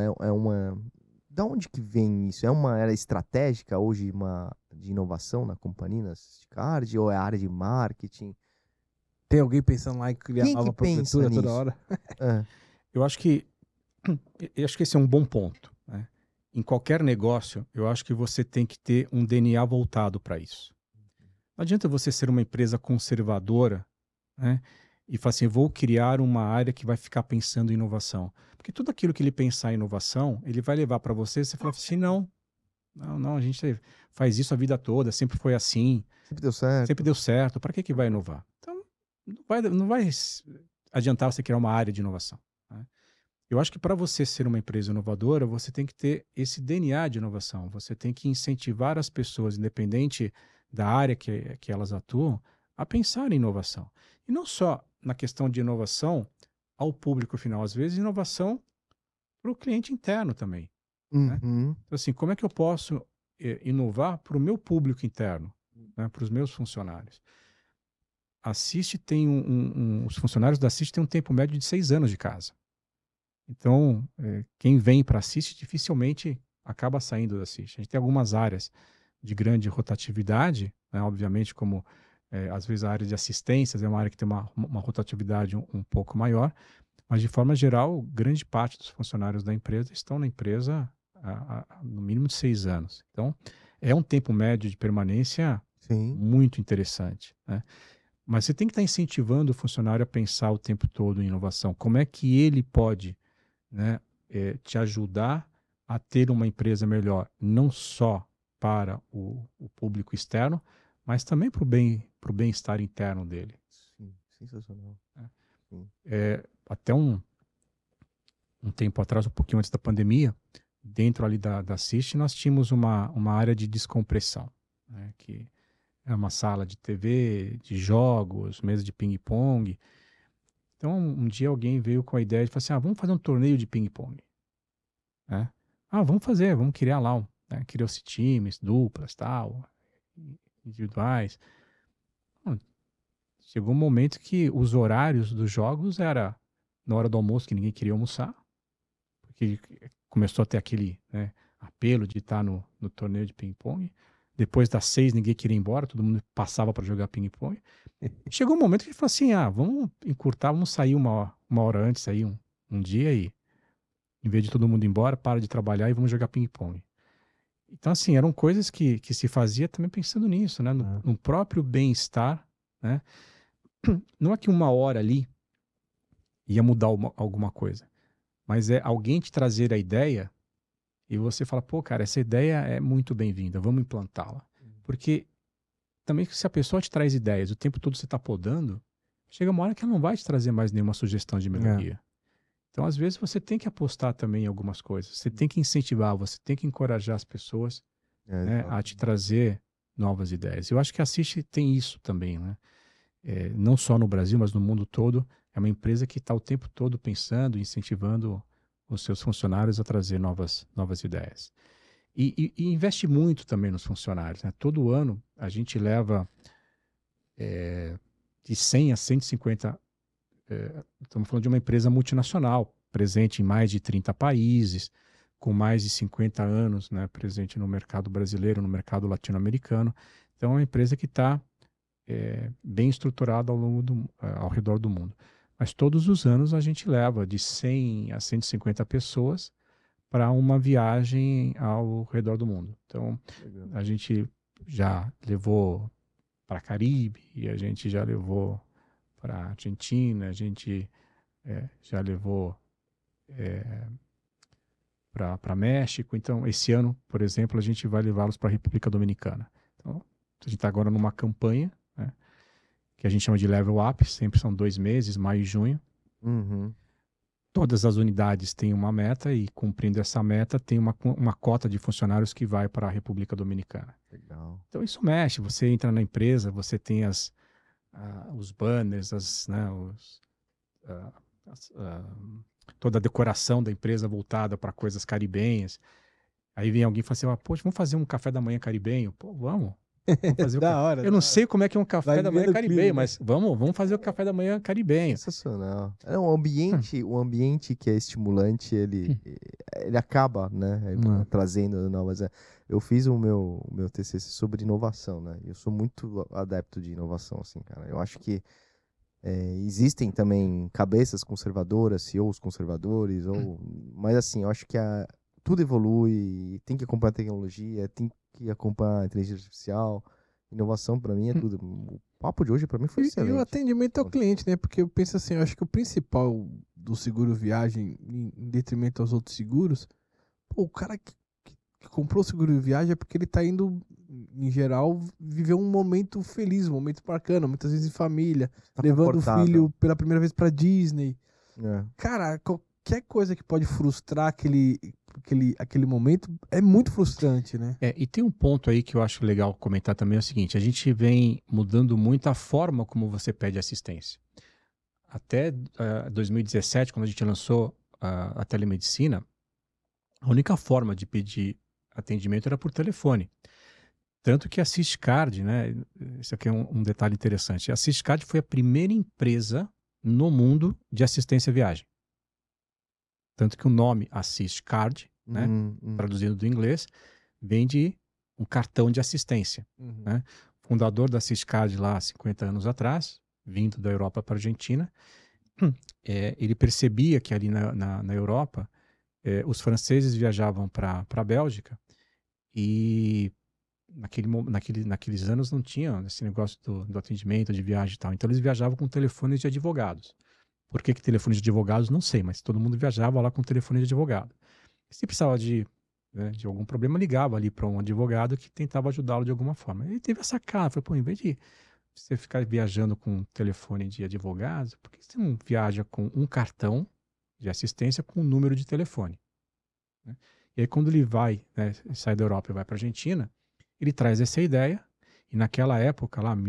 Da onde que vem isso? É uma era estratégica hoje de inovação na companhia, na Card, ou é área de marketing? Tem alguém pensando lá em criar nova prefeitura toda hora? Eu acho que esse é um bom ponto, né? Em qualquer negócio, eu acho que você tem que ter um DNA voltado para isso. Não adianta você ser uma empresa conservadora, né, e falar assim, vou criar uma área que vai ficar pensando em inovação. Porque tudo aquilo que ele pensar em inovação, ele vai levar para você, você fala assim, não, a gente faz isso a vida toda, sempre foi assim. Sempre deu certo. Para que vai inovar? Então, não vai adiantar você criar uma área de inovação, né? Eu acho que para você ser uma empresa inovadora, você tem que ter esse DNA de inovação. Você tem que incentivar as pessoas, independente da área que elas atuam, a pensar em inovação. E não só na questão de inovação ao público final, às vezes inovação para o cliente interno também, né? Então, assim, como é que eu posso inovar para o meu público interno, né, para os meus funcionários? A Assist tem os funcionários da Assist têm um tempo médio de 6 anos de casa. Então, quem vem para a Assist dificilmente acaba saindo da Assist. A gente tem algumas áreas de grande rotatividade, né? Obviamente, como às vezes a área de assistências é uma área que tem uma rotatividade um pouco maior, mas de forma geral, grande parte dos funcionários da empresa estão na empresa há no mínimo de 6 anos. Então, é um tempo médio de permanência muito interessante, né? Mas você tem que estar incentivando o funcionário a pensar o tempo todo em inovação. Como é que ele pode, né, te ajudar a ter uma empresa melhor, não só para o público externo, mas também para o bem-estar interno dele. Sim, sensacional. Até um tempo atrás, um pouquinho antes da pandemia, dentro ali da Assist, nós tínhamos uma área de descompressão, né, que é uma sala de TV, de jogos, mesa de ping-pong. Então, um dia alguém veio com a ideia de falar assim, vamos fazer um torneio de ping-pong, né? Vamos criar lá, né? Criou-se times, duplas, tal, individuais. Chegou um momento que os horários dos jogos era na hora do almoço, que ninguém queria almoçar, porque começou a ter aquele, né, apelo de estar no torneio de ping-pong. Depois das 6, ninguém queria ir embora, todo mundo passava para jogar ping-pong. Chegou um momento que ele falou assim, vamos encurtar, vamos sair uma hora antes, aí um dia, e em vez de todo mundo ir embora, para de trabalhar e vamos jogar ping-pong. Então, assim, eram coisas que se fazia também pensando nisso, né? No próprio bem-estar, né? Não é que uma hora ali ia mudar alguma coisa, mas é alguém te trazer a ideia e você fala, pô, cara, essa ideia é muito bem-vinda, vamos implantá-la. Porque também se a pessoa te traz ideias, o tempo todo você está podando, chega uma hora que ela não vai te trazer mais nenhuma sugestão de melhoria. Então, às vezes, você tem que apostar também em algumas coisas. Você tem que incentivar, você tem que encorajar as pessoas, né, a te trazer novas ideias. Eu acho que a Assist tem isso também, né? Não só no Brasil, mas no mundo todo. É uma empresa que está o tempo todo pensando, incentivando os seus funcionários a trazer novas ideias. E investe muito também nos funcionários, né? Todo ano a gente leva de 100 a 150. Estamos falando de uma empresa multinacional, presente em mais de 30 países, com mais de 50 anos, né, presente no mercado brasileiro, no mercado latino-americano. Então, é uma empresa que está bem estruturada ao redor do mundo. Mas todos os anos a gente leva de 100 a 150 pessoas para uma viagem ao redor do mundo. Então, a gente já levou para Caribe, e a gente já levou para Argentina, a gente já levou para México. Então, esse ano, por exemplo, a gente vai levá-los para a República Dominicana. Então, a gente está agora numa campanha, né, que a gente chama de Level Up, sempre são 2 meses, maio e junho. Uhum. Todas as unidades têm uma meta e, cumprindo essa meta, tem uma cota de funcionários que vai para a República Dominicana. Legal. Então, isso mexe. Você entra na empresa, você tem os banners, toda a decoração da empresa voltada para coisas caribenhas. Aí vem alguém e fala assim, poxa, vamos fazer um café da manhã caribenho? Pô, vamos. Fazer Da hora. Eu não sei como é que é um café da manhã vivendo o caribenho, clima, né? mas vamos fazer o café da manhã caribenho. Sensacional. Um ambiente que é estimulante, ele acaba, né, trazendo novas. Eu fiz o meu TCC sobre inovação, né? Eu sou muito adepto de inovação, assim, cara. Eu acho que existem também cabeças conservadoras, CEOs conservadores, mas assim, eu acho que tudo evolui, tem que acompanhar a tecnologia, tem que acompanhar a inteligência artificial. Inovação para mim é tudo. O papo de hoje para mim foi excelente. E o atendimento ao cliente, né? Porque eu penso assim, eu acho que o principal do seguro viagem, em detrimento aos outros seguros, o cara que comprou o seguro viagem é porque ele tá indo, em geral, viver um momento feliz, um momento bacana, muitas vezes em família, Tá levando o confortável. filho pela primeira vez pra Disney. É. Cara, qualquer coisa que pode frustrar aquele momento é muito frustrante, né? E tem um ponto aí que eu acho legal comentar também, é o seguinte, a gente vem mudando muito a forma como você pede assistência. Até 2017, quando a gente lançou a telemedicina, a única forma de pedir atendimento era por telefone. Tanto que a Assistcard, né, isso aqui é um detalhe interessante, a Assistcard foi a primeira empresa no mundo de assistência à viagem. Tanto que o nome Assistcard, né, traduzindo do inglês, vem de um cartão de assistência. Né? O fundador da Assistcard lá, 50 anos atrás, vindo da Europa para a Argentina, ele percebia que ali na Europa, os franceses viajavam para a Bélgica e naqueles anos não tinha esse negócio do atendimento, de viagem e tal. Então eles viajavam com telefones de advogados. Por que telefones de advogados? Não sei, mas todo mundo viajava lá com telefone de advogado. Se precisava de algum problema, ligava ali para um advogado que tentava ajudá-lo de alguma forma. Ele teve essa cara, falou, em vez de você ficar viajando com telefone de advogados, por que você não viaja com um cartão de assistência com um número de telefone? Né? E aí quando ele sai da Europa e vai para a Argentina, ele traz essa ideia, e naquela época, lá,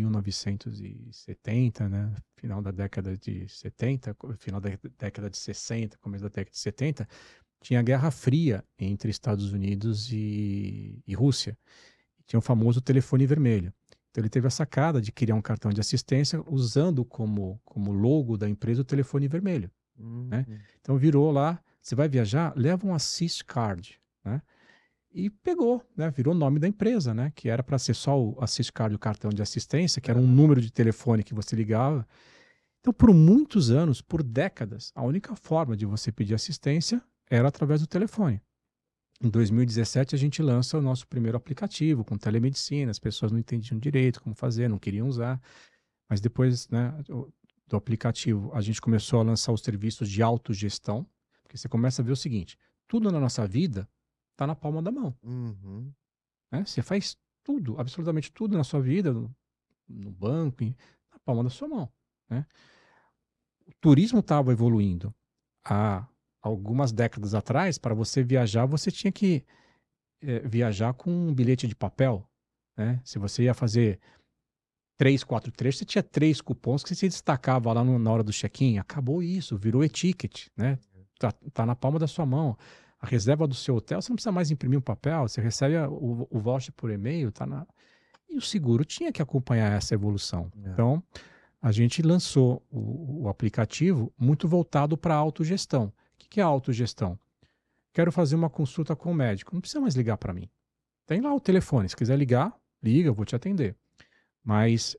1970, né, final da década de 70, final da década de 60, começo da década de 70, tinha a Guerra Fria entre Estados Unidos e Rússia. Tinha o famoso telefone vermelho. Então ele teve a sacada de criar um cartão de assistência usando como logo da empresa o telefone vermelho. Né? Então virou lá, você vai viajar, leva um Assist Card, né? E pegou, né? Virou o nome da empresa, né? Que era para ser só o Assist Card, o cartão de assistência, que era um número de telefone que você ligava. Então, por muitos anos, por décadas, a única forma de você pedir assistência era através do telefone. Em 2017, a gente lança o nosso primeiro aplicativo com telemedicina. As pessoas não entendiam direito como fazer, não queriam usar. Mas depois, né, do aplicativo, a gente começou a lançar os serviços de autogestão, porque você começa a ver o seguinte, tudo na nossa vida está na palma da mão. Né? Você faz tudo, absolutamente tudo na sua vida, no banco, na palma da sua mão, né? O turismo estava evoluindo. Há algumas décadas atrás, para você viajar, você tinha que viajar com um bilhete de papel, né? Se você ia fazer 3, 4 trechos, você tinha 3 cupons que você se destacava lá na hora do check-in. Acabou isso, virou e-ticket, né? Tá na palma da sua mão. A reserva do seu hotel, você não precisa mais imprimir um papel, você recebe o voucher por e-mail, E o seguro tinha que acompanhar essa evolução. Então, a gente lançou o aplicativo muito voltado para a autogestão. O que é a autogestão? Quero fazer uma consulta com o médico. Não precisa mais ligar para mim. Tem lá o telefone. Se quiser ligar, liga, eu vou te atender. Mas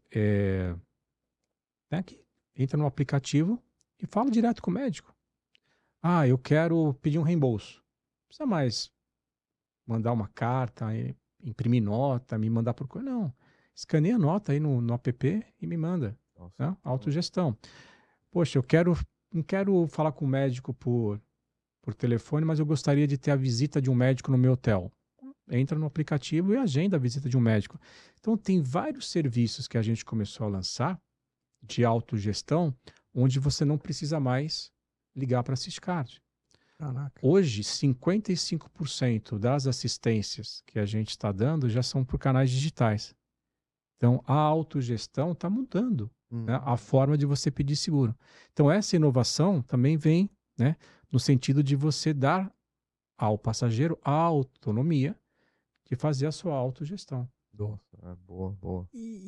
aqui, entra no aplicativo e fala direto com o médico. Ah, eu quero pedir um reembolso. Não precisa mais mandar uma carta, imprimir nota, me mandar por coisa. Não. Escaneia a nota aí no app e me manda. Né? Autogestão. Poxa, não quero falar com o médico por telefone, mas eu gostaria de ter a visita de um médico no meu hotel. Entra no aplicativo e agenda a visita de um médico. Então, tem vários serviços que a gente começou a lançar de autogestão, onde você não precisa mais ligar para a Assistcard. Caraca. Hoje, 55% das assistências que a gente está dando já são por canais digitais. Então, a autogestão está mudando né, a forma de você pedir seguro. Então, essa inovação também vem né, no sentido de você dar ao passageiro a autonomia de fazer a sua autogestão. Nossa, boa.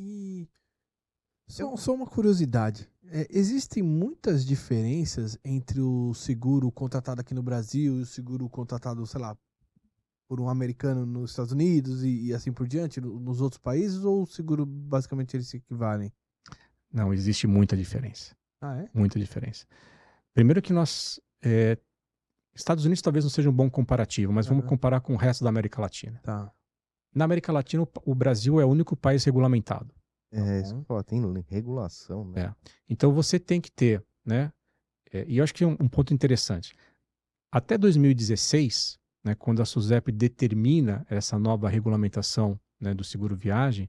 Só uma curiosidade. Existem muitas diferenças entre o seguro contratado aqui no Brasil e o seguro contratado, sei lá, por um americano nos Estados Unidos e assim por diante, nos outros países, ou o seguro basicamente eles se equivalem? Não, existe muita diferença. Ah, é? Muita diferença. Primeiro que nós... Estados Unidos talvez não seja um bom comparativo, mas vamos comparar com o resto da América Latina. Tá. Na América Latina, o Brasil é o único país regulamentado. Isso que tem regulação, né? Então você tem que ter, né? E eu acho que é um ponto interessante. Até 2016, né, quando a SUSEP determina essa nova regulamentação né, do seguro viagem,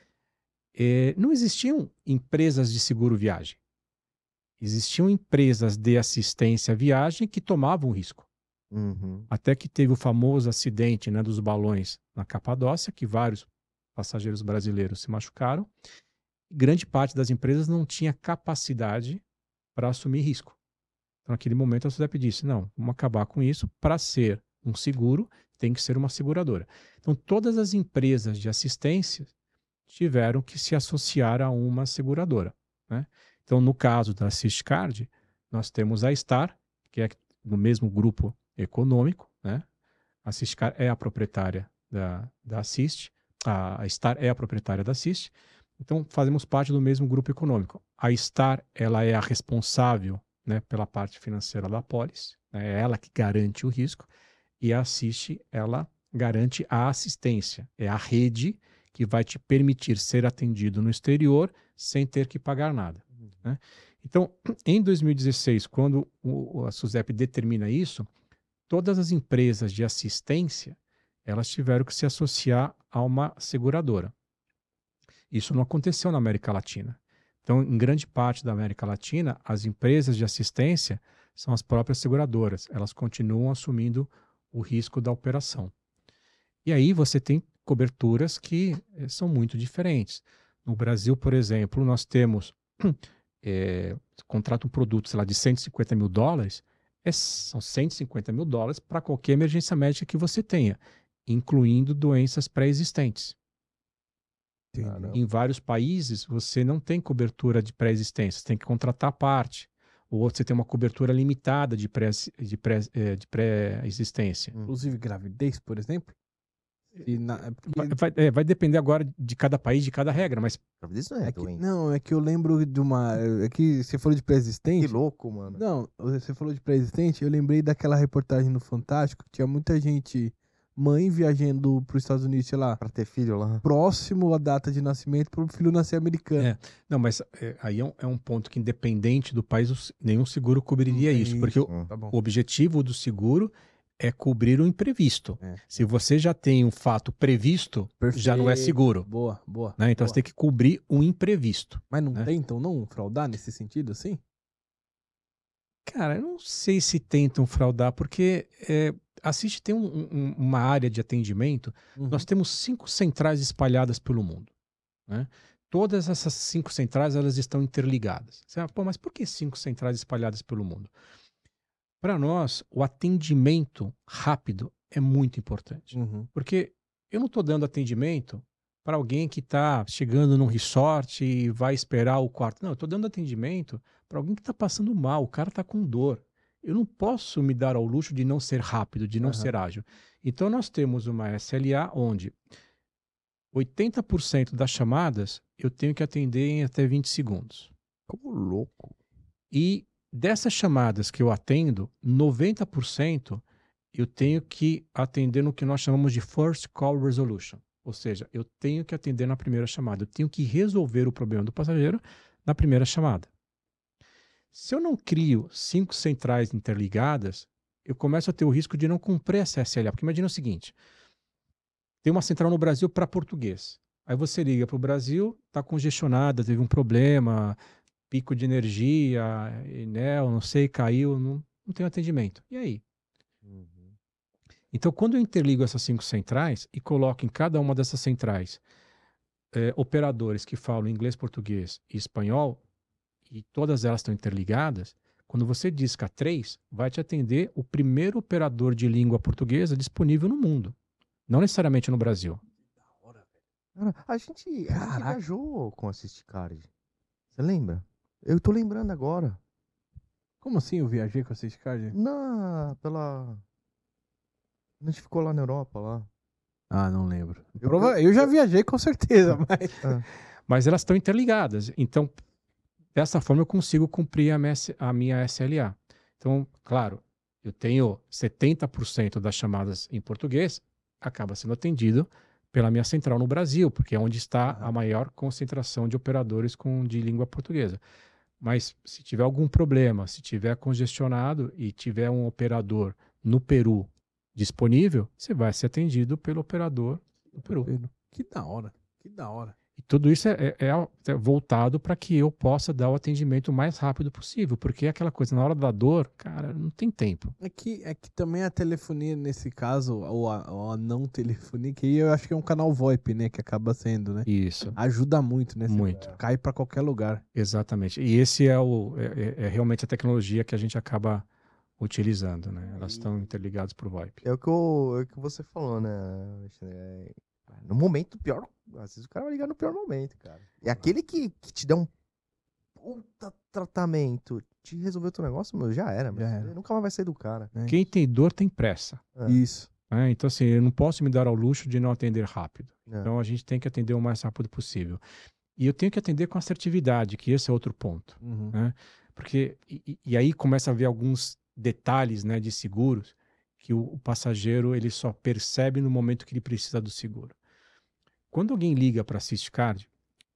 não existiam empresas de seguro viagem. Existiam empresas de assistência à viagem que tomavam risco. Até que teve o famoso acidente né, dos balões na Capadócia, que vários passageiros brasileiros se machucaram. Grande parte das empresas não tinha capacidade para assumir risco. Então, naquele momento, a SUSEP disse, não, vamos acabar com isso. Para ser um seguro, tem que ser uma seguradora. Então, todas as empresas de assistência tiveram que se associar a uma seguradora. Né? Então, no caso da Assistcard, nós temos a Star, que é no mesmo grupo econômico. Né? A Assistcard é a proprietária da Assist, a Star é a proprietária da Assist. Então, fazemos parte do mesmo grupo econômico. A Star ela é a responsável né, pela parte financeira da pólice, né? É ela que garante o risco, e a Assist ela garante a assistência. É a rede que vai te permitir ser atendido no exterior sem ter que pagar nada. Né? Então, em 2016, quando a SUSEP determina isso, todas as empresas de assistência elas tiveram que se associar a uma seguradora. Isso não aconteceu na América Latina. Então, em grande parte da América Latina, as empresas de assistência são as próprias seguradoras. Elas continuam assumindo o risco da operação. E aí você tem coberturas que são muito diferentes. No Brasil, por exemplo, nós temos contrata um produto, sei lá, de $150 mil, são $150 mil para qualquer emergência médica que você tenha, incluindo doenças pré-existentes. Em vários países, você não tem cobertura de pré-existência, você tem que contratar a parte. Ou você tem uma cobertura limitada de pré-existência. Inclusive gravidez, por exemplo? Vai depender agora de cada país, de cada regra, mas... Gravidez não é doente. Não, é que eu lembro de uma... É que você falou de pré-existente... Que louco, mano. Não, você falou de pré-existente, eu lembrei daquela reportagem no Fantástico, que tinha muita gente... Mãe viajando para os Estados Unidos, sei lá, para ter filho lá, próximo à data de nascimento, para o filho nascer americano. Não, mas aí é um ponto que, independente do país, nenhum seguro cobriria isso, porque o objetivo do seguro é cobrir o imprevisto. Se você já tem um fato previsto, já não é seguro. Boa, boa. Né? Então boa. você tem que cobrir o imprevisto. Mas não né? tentam não fraudar nesse sentido, assim? Cara, eu não sei se tentam fraudar, porque a CIST tem uma área de atendimento. Nós temos 5 centrais espalhadas pelo mundo. Né? Todas essas 5 centrais, elas estão interligadas. Você fala, pô, mas por que 5 centrais espalhadas pelo mundo? Para nós, o atendimento rápido é muito importante. Porque eu não estou dando atendimento para alguém que está chegando num resort e vai esperar o quarto. Não, eu estou dando atendimento para alguém que está passando mal, o cara está com dor. Eu não posso me dar ao luxo de não ser rápido, de não ser ágil. Então, nós temos uma SLA onde 80% das chamadas eu tenho que atender em até 20 segundos. Como louco. E dessas chamadas que eu atendo, 90% eu tenho que atender no que nós chamamos de First Call Resolution. Ou seja, eu tenho que atender na primeira chamada. Eu tenho que resolver o problema do passageiro na primeira chamada. Se eu não crio 5 centrais interligadas, eu começo a ter o risco de não cumprir essa SLA. Porque imagina o seguinte, tem uma central no Brasil para português. Aí você liga para o Brasil, está congestionada, teve um problema, pico de energia, Enel, não sei, caiu, não tem atendimento. E aí? Então, quando eu interligo essas 5 centrais e coloco em cada uma dessas centrais operadores que falam inglês, português e espanhol, e todas elas estão interligadas, quando você disca 3, vai te atender o primeiro operador de língua portuguesa disponível no mundo. Não necessariamente no Brasil. Cara, a gente viajou com a Assistcard. Você lembra? Eu tô lembrando agora. Como assim eu viajei com a Assistcard? A gente ficou lá na Europa, lá. Ah, não lembro. Eu já viajei com certeza, mas... Mas elas estão interligadas. Então, dessa forma eu consigo cumprir a minha SLA. Então, claro, eu tenho 70% das chamadas em português, acaba sendo atendido pela minha central no Brasil, porque é onde está a maior concentração de operadores de língua portuguesa. Mas se tiver algum problema, se tiver congestionado e tiver um operador no Peru disponível, você vai ser atendido pelo operador no Peru. Que da hora, que da hora. E tudo isso é voltado para que eu possa dar o atendimento o mais rápido possível, porque é aquela coisa, na hora da dor, cara, não tem tempo. É que também a telefonia, nesse caso, ou a não telefonia, que eu acho que é um canal VoIP, né, que acaba sendo, né? Isso. Ajuda muito, né? Muito. Cai para qualquer lugar. Exatamente. E esse é realmente a tecnologia que a gente acaba utilizando, né? Elas estão interligadas por VoIP. É o que você falou, né? No momento pior, às vezes o cara vai ligar no pior momento, cara. E aquele que te dá um puta tratamento, te resolveu o teu negócio, meu, já era. Nunca mais vai sair do cara. Quem tem dor tem pressa. Isso. Então, assim, eu não posso me dar ao luxo de não atender rápido. Então, a gente tem que atender o mais rápido possível. E eu tenho que atender com assertividade, que esse é outro ponto. Né? Porque, e aí começa a haver alguns detalhes, né, de seguros que o passageiro ele só percebe no momento que ele precisa do seguro. Quando alguém liga para a Assistcard,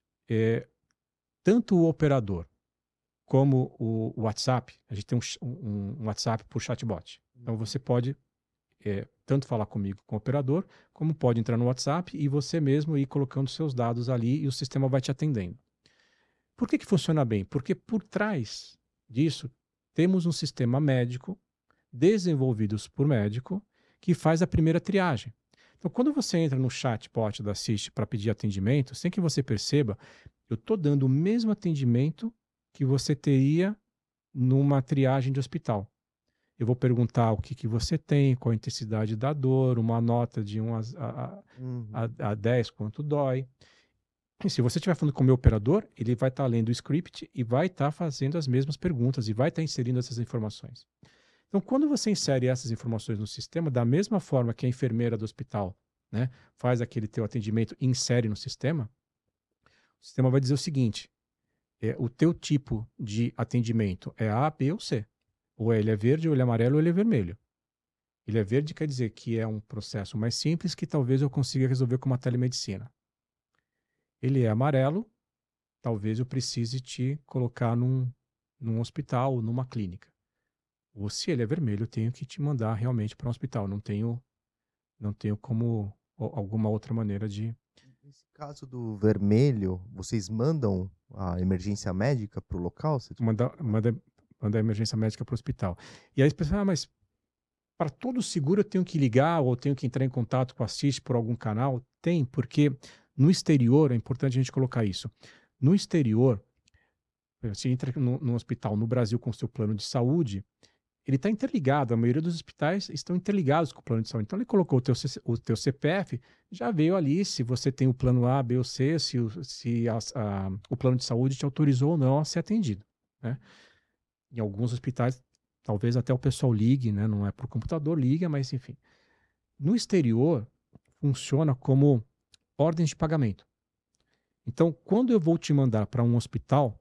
tanto o operador como o WhatsApp, a gente tem um WhatsApp por chatbot. Então você pode tanto falar comigo com o operador, como pode entrar no WhatsApp e você mesmo ir colocando seus dados ali e o sistema vai te atendendo. Por que funciona bem? Porque por trás disso temos um sistema médico desenvolvido por médico que faz a primeira triagem. Então, quando você entra no chatbot da Assist para pedir atendimento, sem que você perceba, eu estou dando o mesmo atendimento que você teria numa triagem de hospital. Eu vou perguntar o que você tem, qual a intensidade da dor, uma nota de 1 a 10, quanto dói. E se você estiver falando com o meu operador, ele vai estar lendo o script e vai estar fazendo as mesmas perguntas e vai estar inserindo essas informações. Então, quando você insere essas informações no sistema, da mesma forma que a enfermeira do hospital, né, faz aquele teu atendimento e insere no sistema, o sistema vai dizer o seguinte, o teu tipo de atendimento é A, B ou C. Ou ele é verde, ou ele é amarelo, ou ele é vermelho. Ele é verde quer dizer que é um processo mais simples que talvez eu consiga resolver com uma telemedicina. Ele é amarelo, talvez eu precise te colocar num hospital, numa clínica. Ou se ele é vermelho, eu tenho que te mandar realmente para um hospital. Não tenho como alguma outra maneira de... Nesse caso do vermelho, vocês mandam a emergência médica para o local? Mandar a emergência médica para o hospital. E aí as pessoas, mas para todo seguro eu tenho que ligar ou tenho que entrar em contato com a CIS por algum canal? Tem, porque no exterior, é importante a gente colocar isso. No exterior, você entra no hospital no Brasil com o seu plano de saúde, ele está interligado, a maioria dos hospitais estão interligados com o plano de saúde. Então ele colocou o teu CPF, já veio ali se você tem o plano A, B ou C, se o plano de saúde te autorizou ou não a ser atendido, né? Em alguns hospitais, talvez até o pessoal ligue, né? Não é por computador, liga, mas enfim. No exterior, funciona como ordem de pagamento. Então, quando eu vou te mandar para um hospital,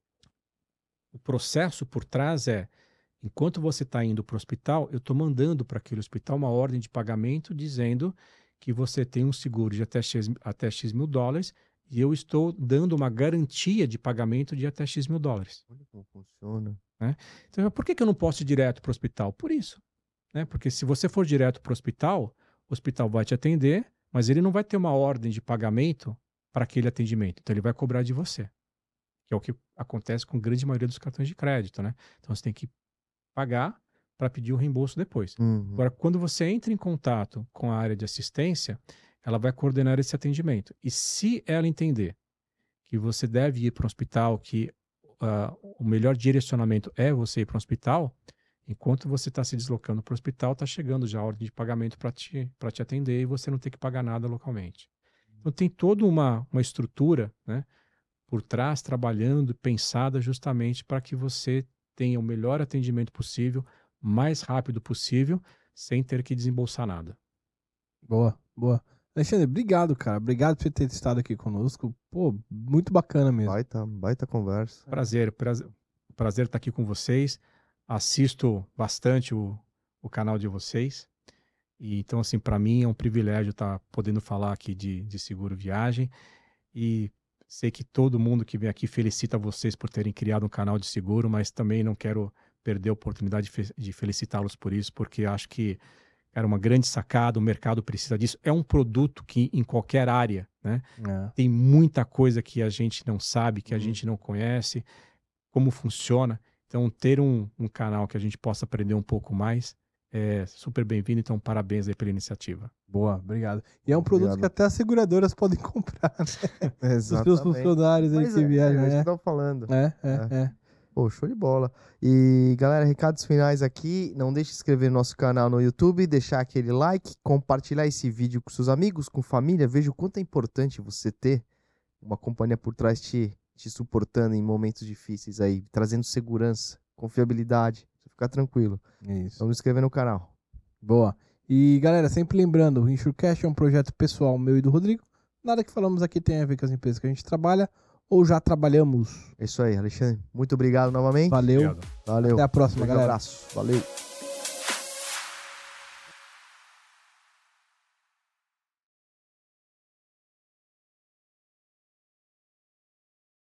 o processo por trás é, enquanto você está indo para o hospital, eu estou mandando para aquele hospital uma ordem de pagamento dizendo que você tem um seguro de até X mil dólares e eu estou dando uma garantia de pagamento de até X mil dólares. Olha como funciona. Né? Então, por que eu não posso ir direto para o hospital? Por isso. Né? Porque se você for direto para o hospital vai te atender, mas ele não vai ter uma ordem de pagamento para aquele atendimento. Então, ele vai cobrar de você. Que é o que acontece com a grande maioria dos cartões de crédito, né? Então, você tem que pagar para pedir o reembolso depois. Agora, quando você entra em contato com a área de assistência, ela vai coordenar esse atendimento. E se ela entender que você deve ir para um hospital, que o melhor direcionamento é você ir para um hospital, enquanto você está se deslocando para o hospital, está chegando já a ordem de pagamento para te atender e você não tem que pagar nada localmente. Então, tem toda uma estrutura, né, por trás, trabalhando, pensada justamente para que você tenha o melhor atendimento possível, mais rápido possível, sem ter que desembolsar nada. Boa, boa. Alexandre, obrigado, cara. Obrigado por você ter estado aqui conosco. Pô, muito bacana mesmo. Baita conversa. Prazer estar aqui com vocês. Assisto bastante o canal de vocês. E, então, assim, para mim é um privilégio estar podendo falar aqui de seguro viagem. E sei que todo mundo que vem aqui felicita vocês por terem criado um canal de seguro, mas também não quero perder a oportunidade de felicitá-los por isso, porque acho que era uma grande sacada, o mercado precisa disso. É um produto que em qualquer área, né? Tem muita coisa que a gente não sabe, que a gente não conhece, como funciona. Então, ter um canal que a gente possa aprender um pouco mais é super bem-vindo. Então, parabéns aí pela iniciativa. Boa, obrigado. E é um produto que até as seguradoras podem comprar, né? Exatamente. Os seus funcionários aí que viajam, né? Estão falando. É. Pô, show de bola. E, galera, recados finais aqui. Não deixe de se inscrever no nosso canal no YouTube, deixar aquele like, compartilhar esse vídeo com seus amigos, com família. Veja o quanto é importante você ter uma companhia por trás te suportando em momentos difíceis aí, trazendo segurança, confiabilidade. Você ficar tranquilo. Isso. Vamos se inscrever no canal. Boa. E, galera, sempre lembrando, o InsureCash é um projeto pessoal meu e do Rodrigo. Nada que falamos aqui tem a ver com as empresas que a gente trabalha ou já trabalhamos. É isso aí, Alexandre. Muito obrigado novamente. Valeu. Obrigado. Valeu. Até a próxima, galera. Um abraço. Valeu.